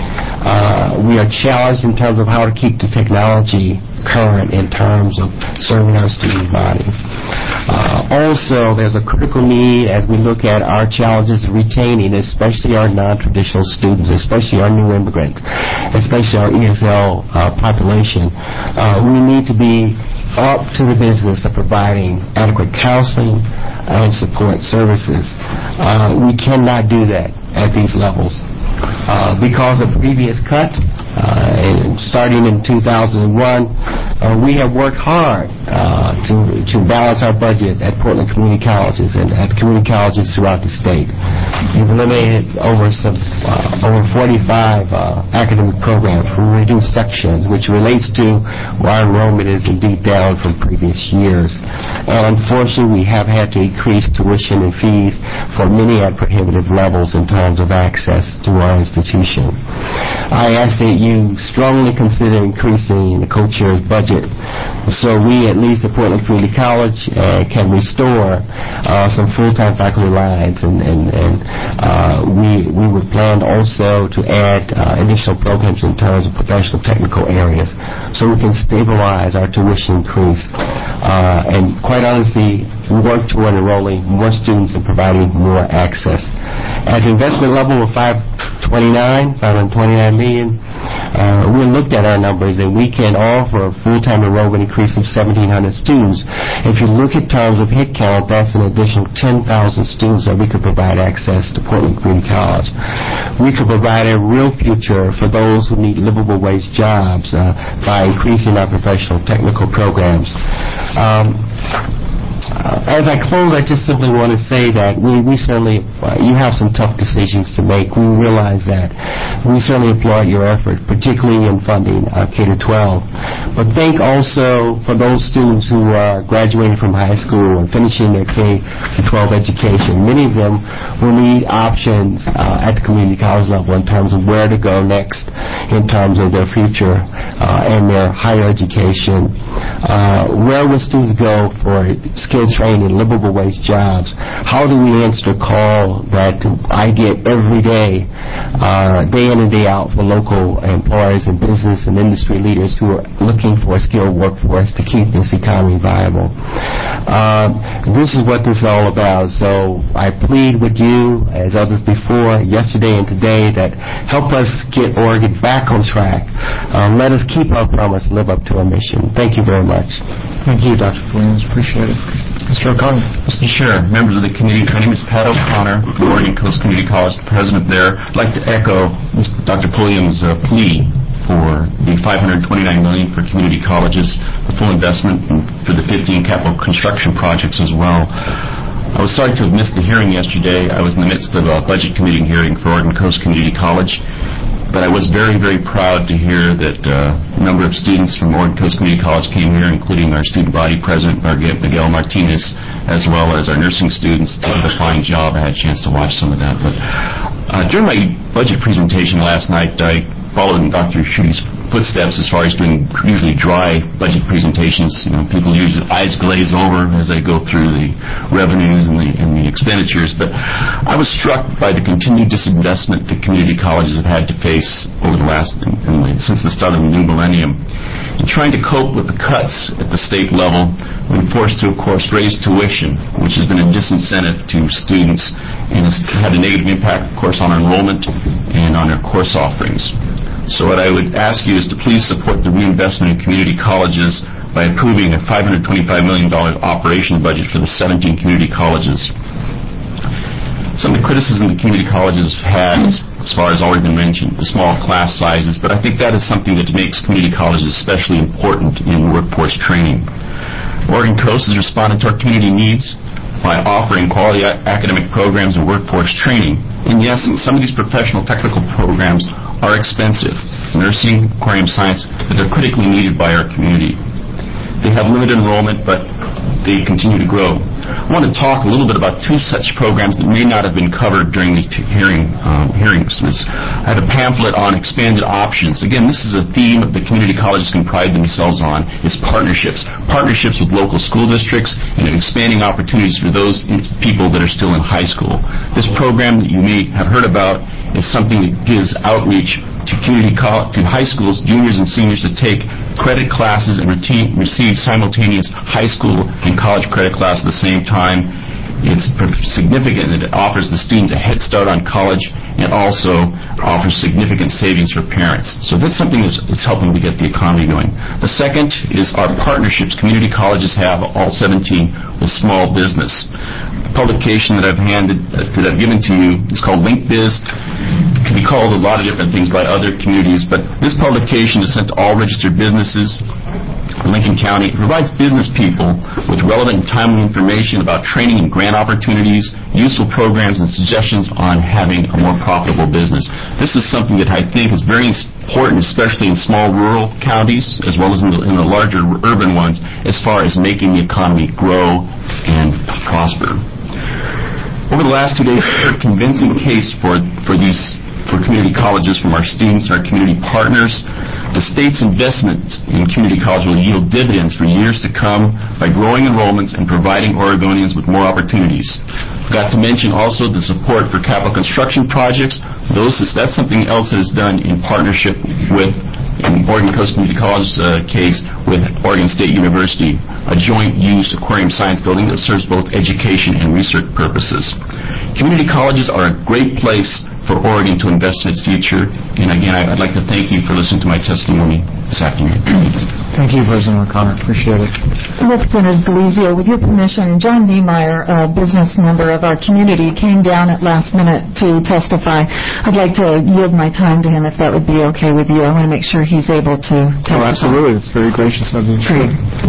Uh, we are challenged in terms of how to keep the technology current in terms of serving our student body. Uh, also, there's a critical need as we look at our challenges of retaining, especially our non-traditional students, especially our new immigrants, especially our E S L uh, population. Uh, we need to be up to the business of providing adequate counseling and support services. Uh, we cannot do that at these levels. Uh, because of previous cuts, uh, and starting in two thousand one, uh, we have worked hard uh, to to balance our budget at Portland Community Colleges and at community colleges throughout the state. We've eliminated over some uh, over forty-five uh, academic programs from reduced sections, which relates to why enrollment is indeed down from previous years. And unfortunately, we have had to increase tuition and fees for many at prohibitive levels in terms of access to our institution. I ask that you strongly consider increasing the co-chair's budget so we, at least at Portland Community College, uh, can restore uh, some full-time faculty lines, and, and, and uh, we we would plan also to add uh, additional programs in terms of professional technical areas so we can stabilize our tuition increase. Uh, and quite honestly, we work toward enrolling more students and providing more access. At the investment level of five twenty-nine, five hundred twenty-nine million, uh, we looked at our numbers, and we can offer a full-time enrollment increase of seventeen hundred students. If you look at terms of head count, that's an additional ten thousand students that we could provide access to Portland Community College. We could provide a real future for those who need livable wage jobs uh, by increasing our professional technical programs. Um, Uh, as I close, I just simply want to say that we, we certainly, uh, you have some tough decisions to make. We realize that. We certainly applaud your effort, particularly in funding uh, K to twelve. But think also for those students who are graduating from high school and finishing their K to twelve education. Many of them will need options uh, at the community college level in terms of where to go next in terms of their future uh, and their higher education. Uh, where will students go for skill training, livable wage jobs? How do we answer the call that I get every day, uh, day in and day out, for local employers and business and industry leaders who are looking for a skilled workforce to keep this economy viable? Um, this is what this is all about. So I plead with you, as others before, yesterday and today, that help us get Oregon back on track. Uh, let us keep our promise, live up to our mission. Thank you very much. Thank you, Doctor Williams. Appreciate it. Mister O'Connor. Mister Chair, members of the committee, my name is Pat O'Connor from Oregon Coast Community College, the president there. I'd like to echo Doctor Pulliam's uh, plea for the five hundred twenty-nine million dollars for community colleges, the full investment, and for the fifteen capital construction projects as well. I was sorry to have missed the hearing yesterday. I was in the midst of a budget committee hearing for Oregon Coast Community College. But I was very, very proud to hear that uh, a number of students from Oregon Coast Community College came here, including our student body president, Miguel Martinez, as well as our nursing students. They did a fine job. I had a chance to watch some of that. But uh, during my budget presentation last night, I followed in Doctor Schuette's footsteps as far as doing usually dry budget presentations. You know, people usually eyes glaze over as they go through the revenues and the, and the expenditures. But I was struck by the continued disinvestment that community colleges have had to face over the last, in, in the, since the start of the new millennium. In trying to cope with the cuts at the state level, we've been forced to, of course, raise tuition, which has been a disincentive to students and has had a negative impact, of course, on our enrollment and on our course offerings. So what I would ask you is to please support the reinvestment in community colleges by approving a five hundred twenty-five million dollars operation budget for the seventeen community colleges. Some of the criticism the community colleges have had, as far as already been mentioned, the small class sizes, but I think that is something that makes community colleges especially important in workforce training. Oregon Coast has responded to our community needs by offering quality academic programs and workforce training. And yes, some of these professional technical programs are expensive, nursing, aquarium science, but they're critically needed by our community. They have limited enrollment, but they continue to grow. I want to talk a little bit about two such programs that may not have been covered during the t- hearing, um, hearings. I have a pamphlet on expanded options. Again, this is a theme that the community colleges can pride themselves on, is partnerships. Partnerships with local school districts and expanding opportunities for those people that are still in high school. This program that you may have heard about is something that gives outreach to community co- to high schools, juniors and seniors, to take credit classes and routine, receive simultaneous high school and college credit class at the same time. It's significant that it offers the students a head start on college and also offers significant savings for parents. So that's something that's, that's helping to get the economy going. The second is our partnerships community colleges have, all seventeen, with small business. The publication that I've handed, uh, that I've given to you is called LinkBiz. It can be called a lot of different things by other communities, but this publication is sent to all registered businesses in Lincoln County. It provides business people with relevant and timely information about training and grant opportunities, useful programs, and suggestions on having a more profitable business. This is something that I think is very important, especially in small rural counties as well as in the, in the larger urban ones, as far as making the economy grow and prosper. Over the last two days, we heard a convincing case for, for these for community colleges from our students and our community partners. The state's investment in community college will yield dividends for years to come by growing enrollments and providing Oregonians with more opportunities. Got to mention also the support for capital construction projects. Those is, that's something else that is done in partnership with, in Oregon Coast Community College uh, case, with Oregon State University, a joint-use aquarium science building that serves both education and research purposes. Community colleges are a great place for Oregon to invest in its future. And again, I'd like to thank you for listening to my testimony this afternoon. Thank you, President O'Connor. Appreciate it. Representative Galizio, with your permission, John Niemeyer, a business member of our community, came down at last minute to testify. I'd like to yield my time to him if that would be okay with you. I want to make sure he's able to testify. Oh, absolutely. It's very gracious of you. Great.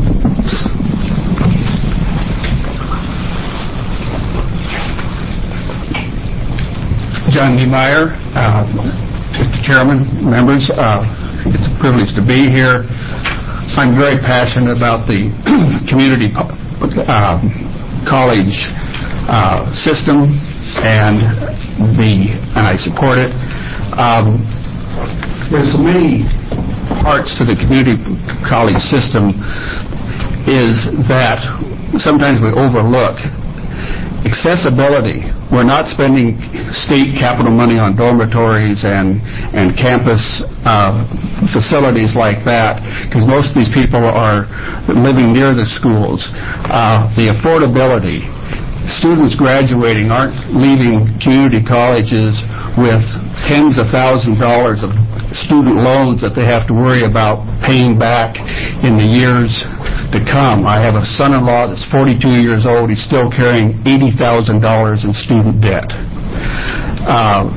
John Niemeyer, uh, Mister Chairman, members, uh, it's a privilege to be here. I'm very passionate about the community uh, college uh, system, and the and I support it. Um, there's so many parts to the community college system is that sometimes we overlook. Accessibility. We're not spending state capital money on dormitories and and campus uh, facilities like that because most of these people are living near the schools. Uh, the affordability. Students graduating aren't leaving community colleges with tens of thousands of dollars of student loans that they have to worry about paying back in the years to come. I have a son-in-law that's forty-two years old. He's still carrying eighty thousand dollars in student debt. Uh,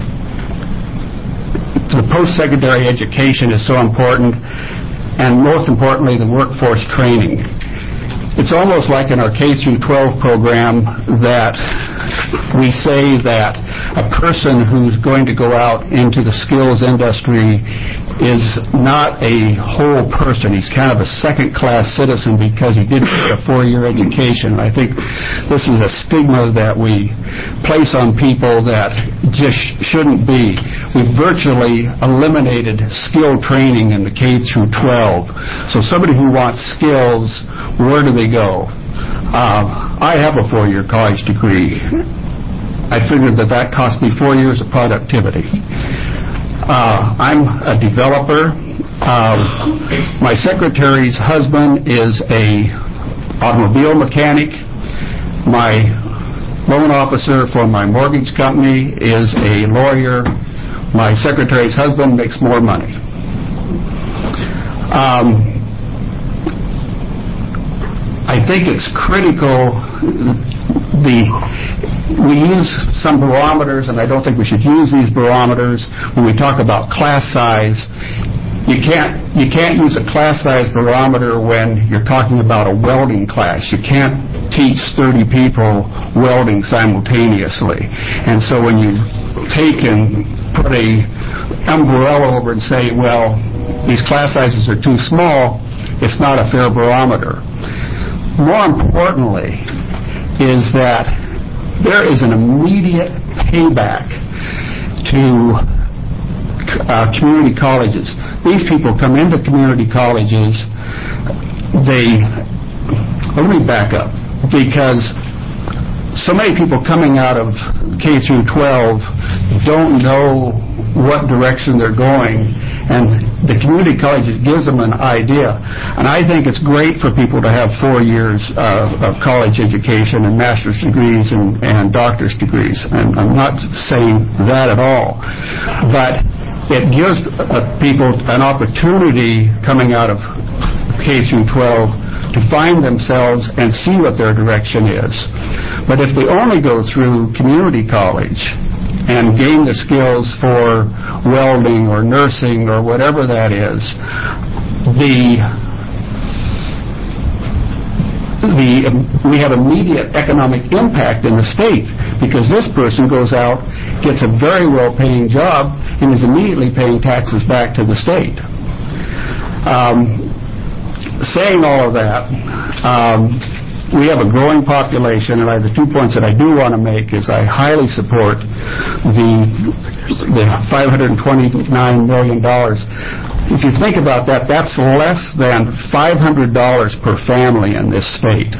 the post-secondary education is so important, and most importantly, the workforce training. It's almost like in our K through twelve program that we say that a person who's going to go out into the skills industry is not a whole person. He's kind of a second-class citizen because he did get a four-year education. I think this is a stigma that we place on people that just shouldn't be. We've virtually eliminated skill training in the K through twelve. So somebody who wants skills, where do they go? Uh, I have a four-year college degree. I figured that that cost me four years of productivity. Uh, I'm a developer. Uh, my secretary's husband is a automobile mechanic. My loan officer for my mortgage company is a lawyer. My secretary's husband makes more money. Um, I think it's critical. The we use some barometers, and I don't think we should use these barometers when we talk about class size. You can't you can't use a class size barometer when you're talking about a welding class. You can't teach thirty people welding simultaneously. And so when you take and put a umbrella over and say, well, these class sizes are too small, it's not a fair barometer. More importantly is that there is an immediate payback to uh, community colleges. These people come into community colleges, they, let me back up, because so many people coming out of K through twelve don't know what direction they're going, and the community colleges gives them an idea. And I think it's great for people to have four years uh, of college education and master's degrees and, and doctor's degrees. And I'm not saying that at all. But it gives uh, people an opportunity coming out of K through twelve to find themselves and see what their direction is. But if they only go through community college and gain the skills for welding or nursing or whatever that is, the the we have immediate economic impact in the state because this person goes out, gets a very well-paying job, and is immediately paying taxes back to the state. Um, saying all of that, um, we have a growing population, and I, the two points that I do want to make is I highly support the the five hundred twenty-nine million dollars. If you think about that, that's less than five hundred dollars per family in this state.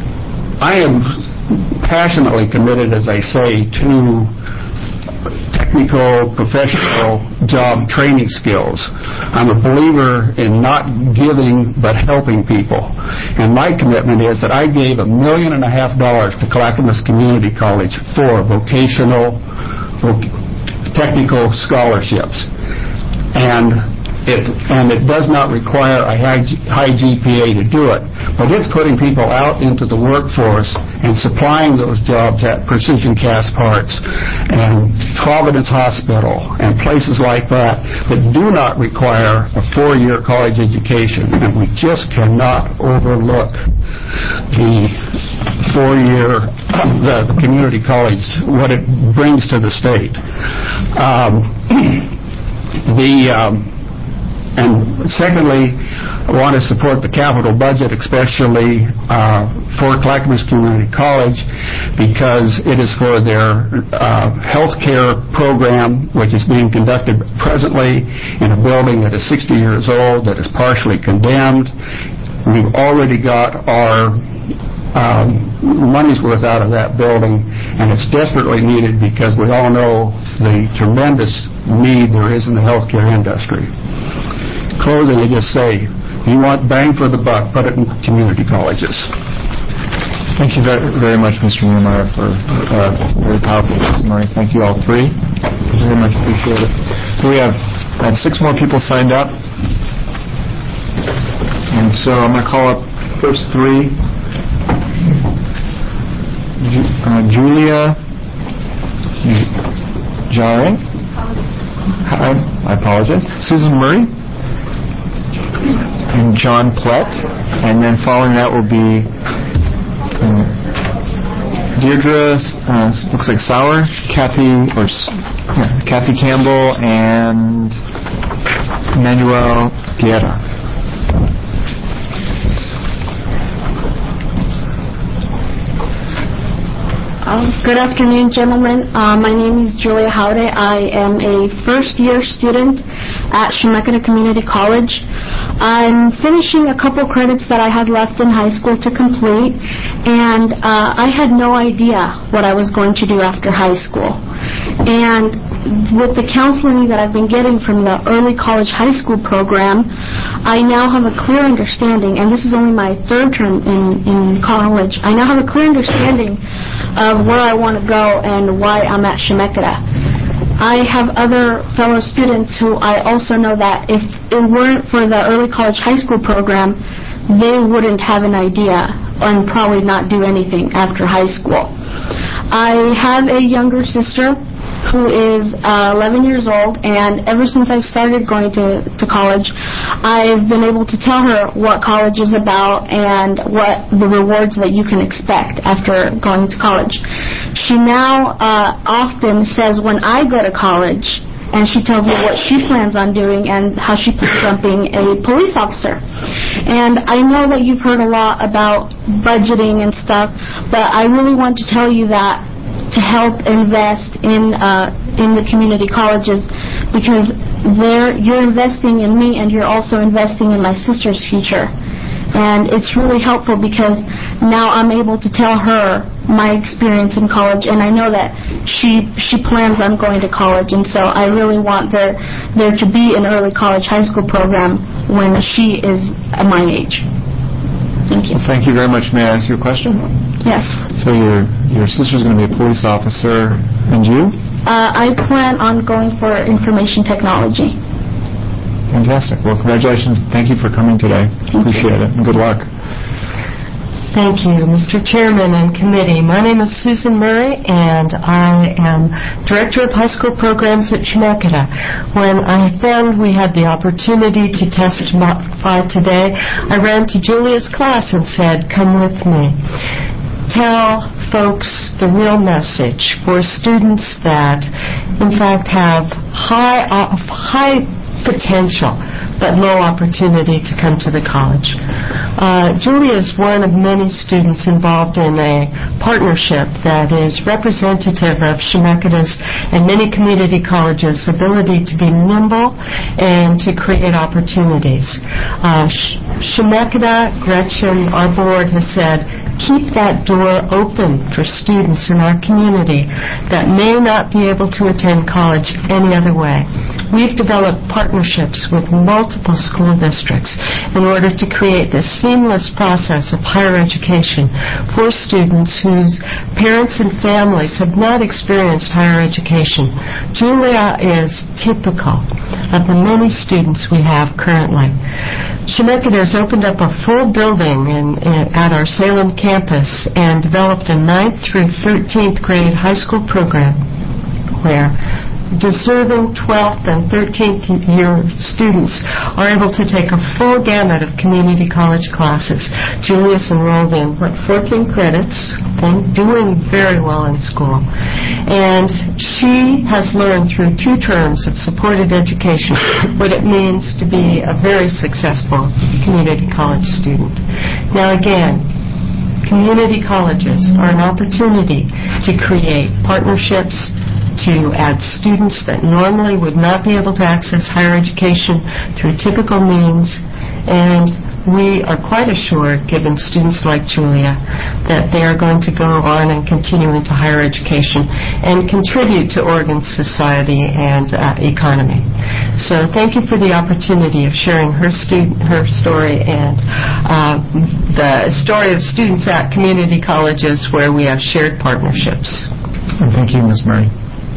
I am passionately committed, as I say, to technical, professional job training skills. I'm a believer in not giving but helping people. And my commitment is that I gave a million and a half dollars to Clackamas Community College for vocational, voc- technical scholarships. And It, and it does not require a high, G, high G P A to do it, but it's putting people out into the workforce and supplying those jobs at Precision Cast Parts and Providence Hospital and places like that that do not require a four-year college education, and we just cannot overlook the four-year, the, the community college, what it brings to the state. Um, the um, And secondly, I want to support the capital budget, especially uh, for Clackamas Community College, because it is for their uh, health care program, which is being conducted presently in a building that is sixty years old, that is partially condemned. We've already got our um, money's worth out of that building, and it's desperately needed because we all know the tremendous need there is in the healthcare industry. Closing, I just say, if you want bang for the buck, put it in community colleges. Thank you very, very much, Mister Niemeyer, for uh, very powerful testimony. Thank you all three. Very much appreciate it. So we have, I have six more people signed up. And so I'm going to call up first three. Ju- uh, Julia Jaring. I, I apologize. Susan Murray. And John Plett, and then following that will be uh, Deirdre, uh, looks like Sauer, Kathy, or uh, Kathy Campbell, and Manuel Guerra. Um, good afternoon, gentlemen. Uh, my name is Julia Haude. I am a first-year student at Chemeketa Community College. I'm finishing a couple credits that I had left in high school to complete, and uh, I had no idea what I was going to do after high school. And with the counseling that I've been getting from the early college high school program, I now have a clear understanding, and this is only my third term in, in college, I now have a clear understanding of where I want to go and why I'm at Chemeketa. I have other fellow students who I also know that if it weren't for the early college high school program, they wouldn't have an idea and probably not do anything after high school. I have a younger sister who is uh, eleven years old, and ever since I've started going to, to college, I've been able to tell her what college is about and what the rewards that you can expect after going to college. She now uh, often says when I go to college, and she tells me what she plans on doing and how she plans on being a police officer. And I know that you've heard a lot about budgeting and stuff, but I really want to tell you that to help invest in uh, in the community colleges, because there you're investing in me and you're also investing in my sister's future. And it's really helpful because now I'm able to tell her my experience in college, and I know that she she plans on going to college, and so I really want there there to be an early college high school program when she is my age. Thank you. Well, thank you very much. May I ask you a question? Yes. So your your sister's going to be a police officer, and you? Uh, I plan on going for information technology. Fantastic. Well, congratulations. Thank you for coming today. Thank Appreciate you. it, and good luck. Thank you, Mister Chairman and Committee. My name is Susan Murray, and I am Director of High School Programs at Chemeketa. When I found we had the opportunity to testify today, I ran to Julia's class and said, "Come with me. Tell folks the real message for students that, in fact, have high uh, high potential but low opportunity to come to the college." Uh, Julia is one of many students involved in a partnership that is representative of Chemeketa's and many community colleges' ability to be nimble and to create opportunities. Uh, Chemeketa, Gretchen, our board has said, keep that door open for students in our community that may not be able to attend college any other way. We've developed partnerships with multiple school districts in order to create this seamless process of higher education for students whose parents and families have not experienced higher education. Julia is typical of the many students we have currently. Chemeketa has opened up a full building in, in, at our Salem campus and developed a ninth through thirteenth grade high school program where deserving twelfth and thirteenth year students are able to take a full gamut of community college classes. Julia's enrolled in, what, fourteen credits, and doing very well in school. And she has learned through two terms of supported education what it means to be a very successful community college student. Now again, community colleges are an opportunity to create partnerships, to add students that normally would not be able to access higher education through typical means, and we are quite assured, given students like Julia, that they are going to go on and continue into higher education and contribute to Oregon's society and uh, economy. So thank you for the opportunity of sharing her student, her story and uh, the story of students at community colleges where we have shared partnerships. And thank you, Miz Murray.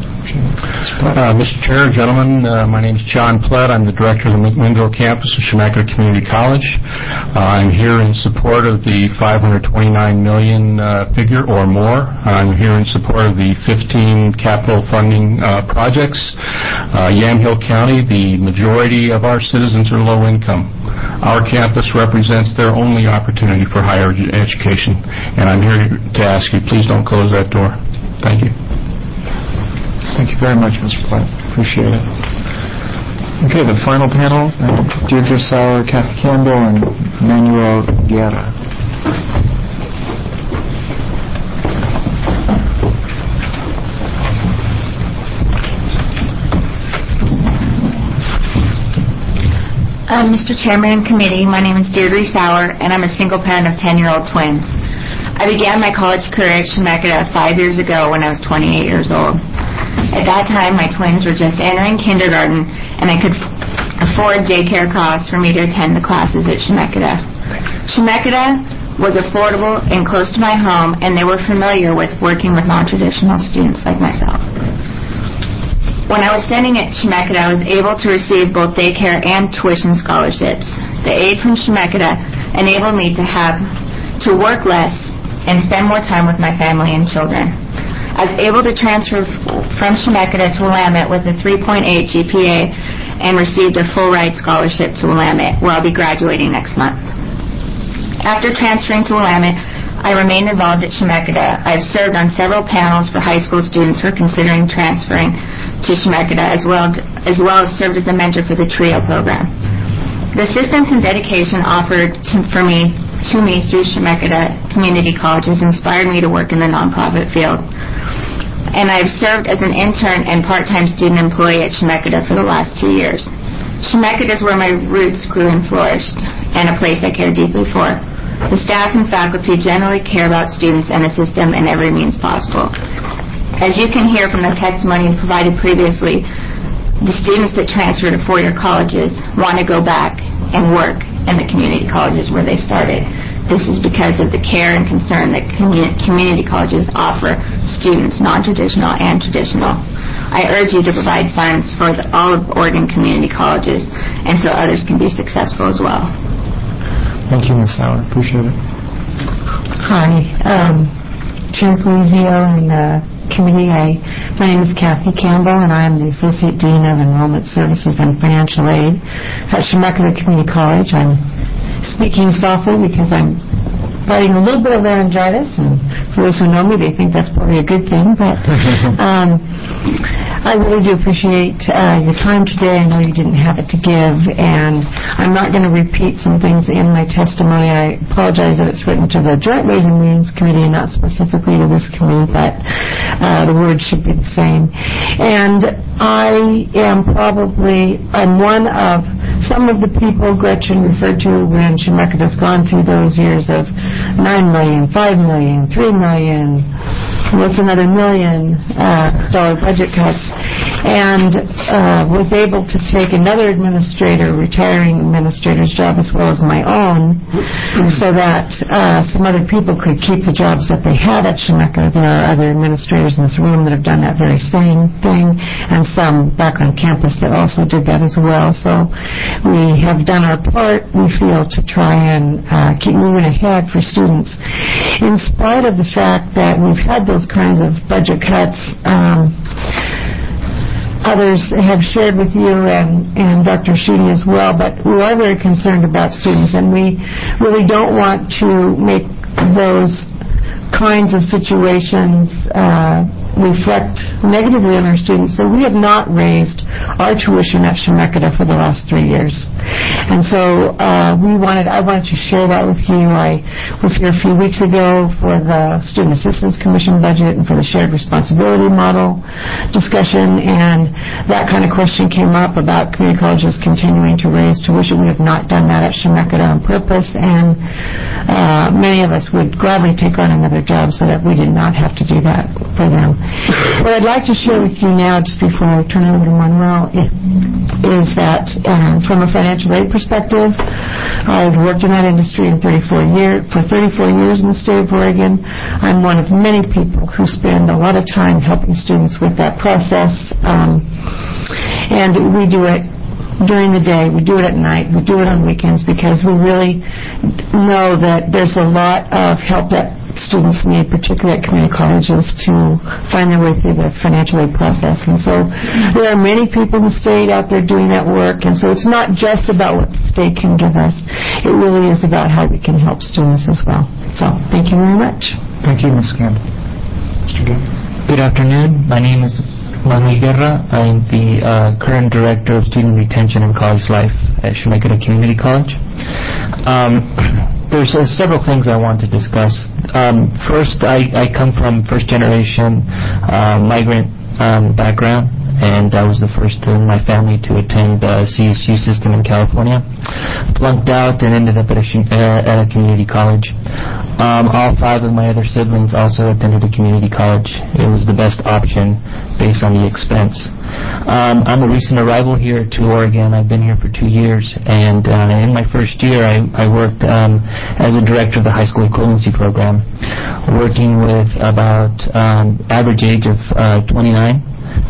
Uh, Mister Chair, gentlemen, uh, my name is John Plett. I'm the director of the McMinnville campus of Chemeketa Community College. Uh, I'm here in support of the five hundred twenty-nine million dollars uh, figure or more. I'm here in support of the fifteen capital funding uh, projects. Uh, Yamhill County, the majority of our citizens are low income. Our campus represents their only opportunity for higher ed- education, and I'm here to ask you, please don't close that door. Thank you. Thank you very much, Mister Platt. Appreciate it. Okay, the final panel, uh, Deirdre Sauer, Kathy Campbell, and Manuel Guerra. Uh, Mister Chairman and Committee, my name is Deirdre Sauer, and I'm a single parent of ten-year-old twins. I began my college career at Chemeketa five years ago when I was twenty-eight years old. At that time, my twins were just entering kindergarten, and I could f- afford daycare costs for me to attend the classes at Chemeketa. Chemeketa was affordable and close to my home, and they were familiar with working with non-traditional students like myself. When I was studying at Chemeketa, I was able to receive both daycare and tuition scholarships. The aid from Chemeketa enabled me to have to work less and spend more time with my family and children. I was able to transfer f- from Chemeketa to Willamette with a three point eight G P A and received a full ride scholarship to Willamette, where I'll be graduating next month. After transferring to Willamette, I remained involved at Chemeketa. I've served on several panels for high school students who are considering transferring to Chemeketa, as well, as well as served as a mentor for the TRIO program. The assistance and dedication offered to, for me to me through Chemeketa Community College has inspired me to work in the nonprofit field. And I've served as an intern and part-time student employee at Chemeketa for the last two years. Chemeketa is where my roots grew and flourished, and a place I care deeply for. The staff and faculty generally care about students and assist them in every means possible. As you can hear from the testimony provided previously, the students that transfer to four-year colleges want to go back and work in the community colleges where they started. This is because of the care and concern that community colleges offer students, non-traditional and traditional. I urge you to provide funds for the, all of Oregon community colleges, and so others can be successful as well. Thank you, Miz Sauer. Appreciate it. Hi, um, Chair Colizio and uh, Committee. I, my name is Kathy Campbell, and I am the Associate Dean of Enrollment Services and Financial Aid at Chemeketa Community College. I'm speaking softly because I'm fighting a little bit of laryngitis, and for those who know me, they think that's probably a good thing, but um, I really do appreciate uh, your time today. I know you didn't have it to give, and I'm not going to repeat some things in my testimony. I apologize that it's written to the Joint Ways and Means Committee and not specifically to this committee, but uh, the words should be the same. And I am probably, I'm one of some of the people Gretchen referred to when Chemeketa's gone through those years of nine million, five million, three million, what's another million uh, dollar budget cuts, and uh, was able to take another administrator, retiring administrator's job as well as my own, so that uh, some other people could keep the jobs that they had at Chemeketa. There are other administrators in this room that have done that very same thing, and some back on campus that also did that as well. So we have done our part, we feel, to try and uh, keep moving ahead for students. In spite of the fact that we've had those kinds of budget cuts, um, others have shared with you and, and Doctor Schutte as well, but we are very concerned about students, and we really don't want to make those kinds of situations uh, reflect negatively on our students. So we have not raised our tuition at Chemeketa for the last three years. And so uh, we wanted, I wanted to share that with you. I was here a few weeks ago for the Student Assistance Commission budget and for the shared responsibility model discussion, and that kind of question came up about community colleges continuing to raise tuition. We have not done that at Chemeketa on purpose, and uh, many of us would gladly take on another job so that we did not have to do that for them. What I'd like to share with you now, just before I turn it over to Monroe, is that um, from a financial aid perspective, I've worked in that industry in thirty-four years, for thirty-four years in the state of Oregon. I'm one of many people who spend a lot of time helping students with that process, um, and we do it during the day, we do it at night, we do it on weekends, because we really know that there's a lot of help that students need, particularly at community colleges, to find their way through the financial aid process. And so there are many people in the state out there doing that work, and so it's not just about what the state can give us. It really is about how we can help students as well. So thank you very much. Thank you, Miz Campbell. Mister Gill. Good afternoon. My name is Manuel Guerra. I'm the uh, current Director of Student Retention and College Life at Chemeketa Community College. Um, there's uh, several things I want to discuss. Um, first, I, I come from first-generation uh, migrant um, background, and I was the first in my family to attend the C S U system in California. Flunked out and ended up at a, uh, at a community college. Um, all five of my other siblings also attended a community college. It was the best option based on the expense. Um, I'm a recent arrival here to Oregon. I've been here for two years, and uh, in my first year I, I worked um, as a director of the high school equivalency program, working with about um, average age of uh, twenty-nine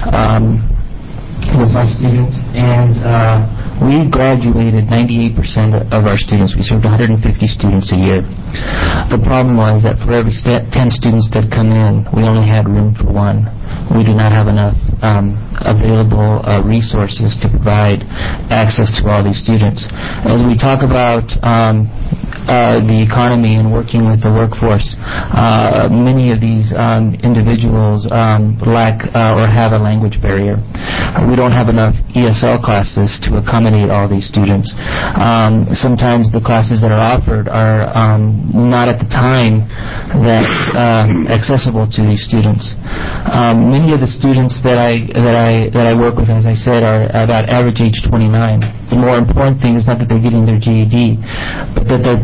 um, with my students, and uh, we graduated ninety-eight percent of our students. We served one hundred fifty students a year. The problem was that for every st- ten students that come in, we only had room for one. We do not have enough um, available uh, resources to provide access to all these students. As we talk about um, uh, the economy and working with the workforce, uh, many of these um, individuals um, lack uh, or have a language barrier. We don't have enough E S L classes to accommodate all these students. Um, sometimes the classes that are offered are um, not at the time that's um, accessible to these students. Um, many of the students that I that I that I work with, as I said, are about average age twenty-nine. The more important thing is not that they're getting their G E D, but that they're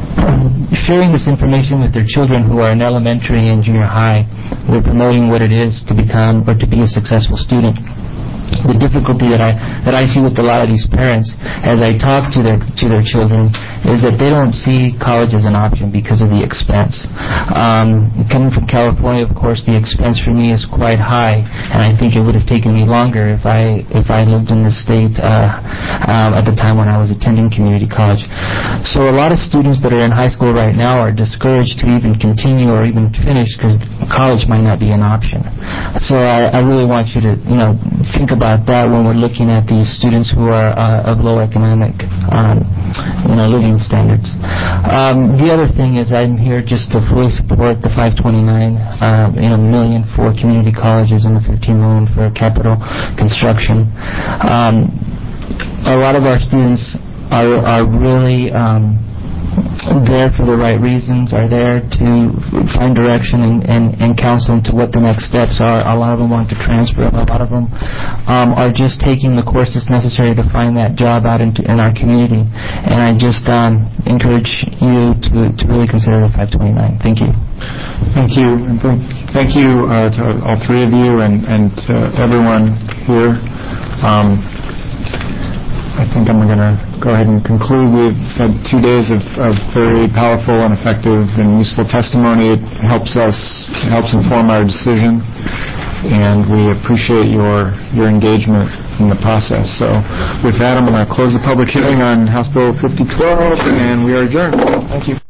sharing this information with their children who are in elementary and junior high. They're promoting what it is to become or to be a successful student. The difficulty that I that I see with a lot of these parents as I talk to their to their children is that they don't see college as an option because of the expense. Um, coming from California, of course, the expense for me is quite high, and I think it would have taken me longer if I if I lived in the state uh, um, at the time when I was attending community college. So a lot of students that are in high school right now are discouraged to even continue or even finish because college might not be an option. So I, I really want you to you know think about about that when we're looking at these students who are uh, of low economic um, you know, living standards. Um, the other thing is I'm here just to fully support the five twenty-nine uh, you know, million for community colleges and the fifteen million for capital construction. Um, a lot of our students are, are really um, there for the right reasons, are there to find direction and, and, and counsel into what the next steps are. A lot of them want to transfer. A lot of them um, are just taking the courses necessary to find that job out into, in our community. And I just um, encourage you to, to really consider the five twenty-nine. Thank you. Thank you. And thank, thank you uh, to all three of you and, and to everyone here. Um, I think I'm going to go ahead and conclude. We've had two days of, of very powerful and effective and useful testimony. It helps us, it helps inform our decision, and we appreciate your your engagement in the process. So with that, I'm going to close the public hearing on House Bill fifty twelve, and we are adjourned. Thank you.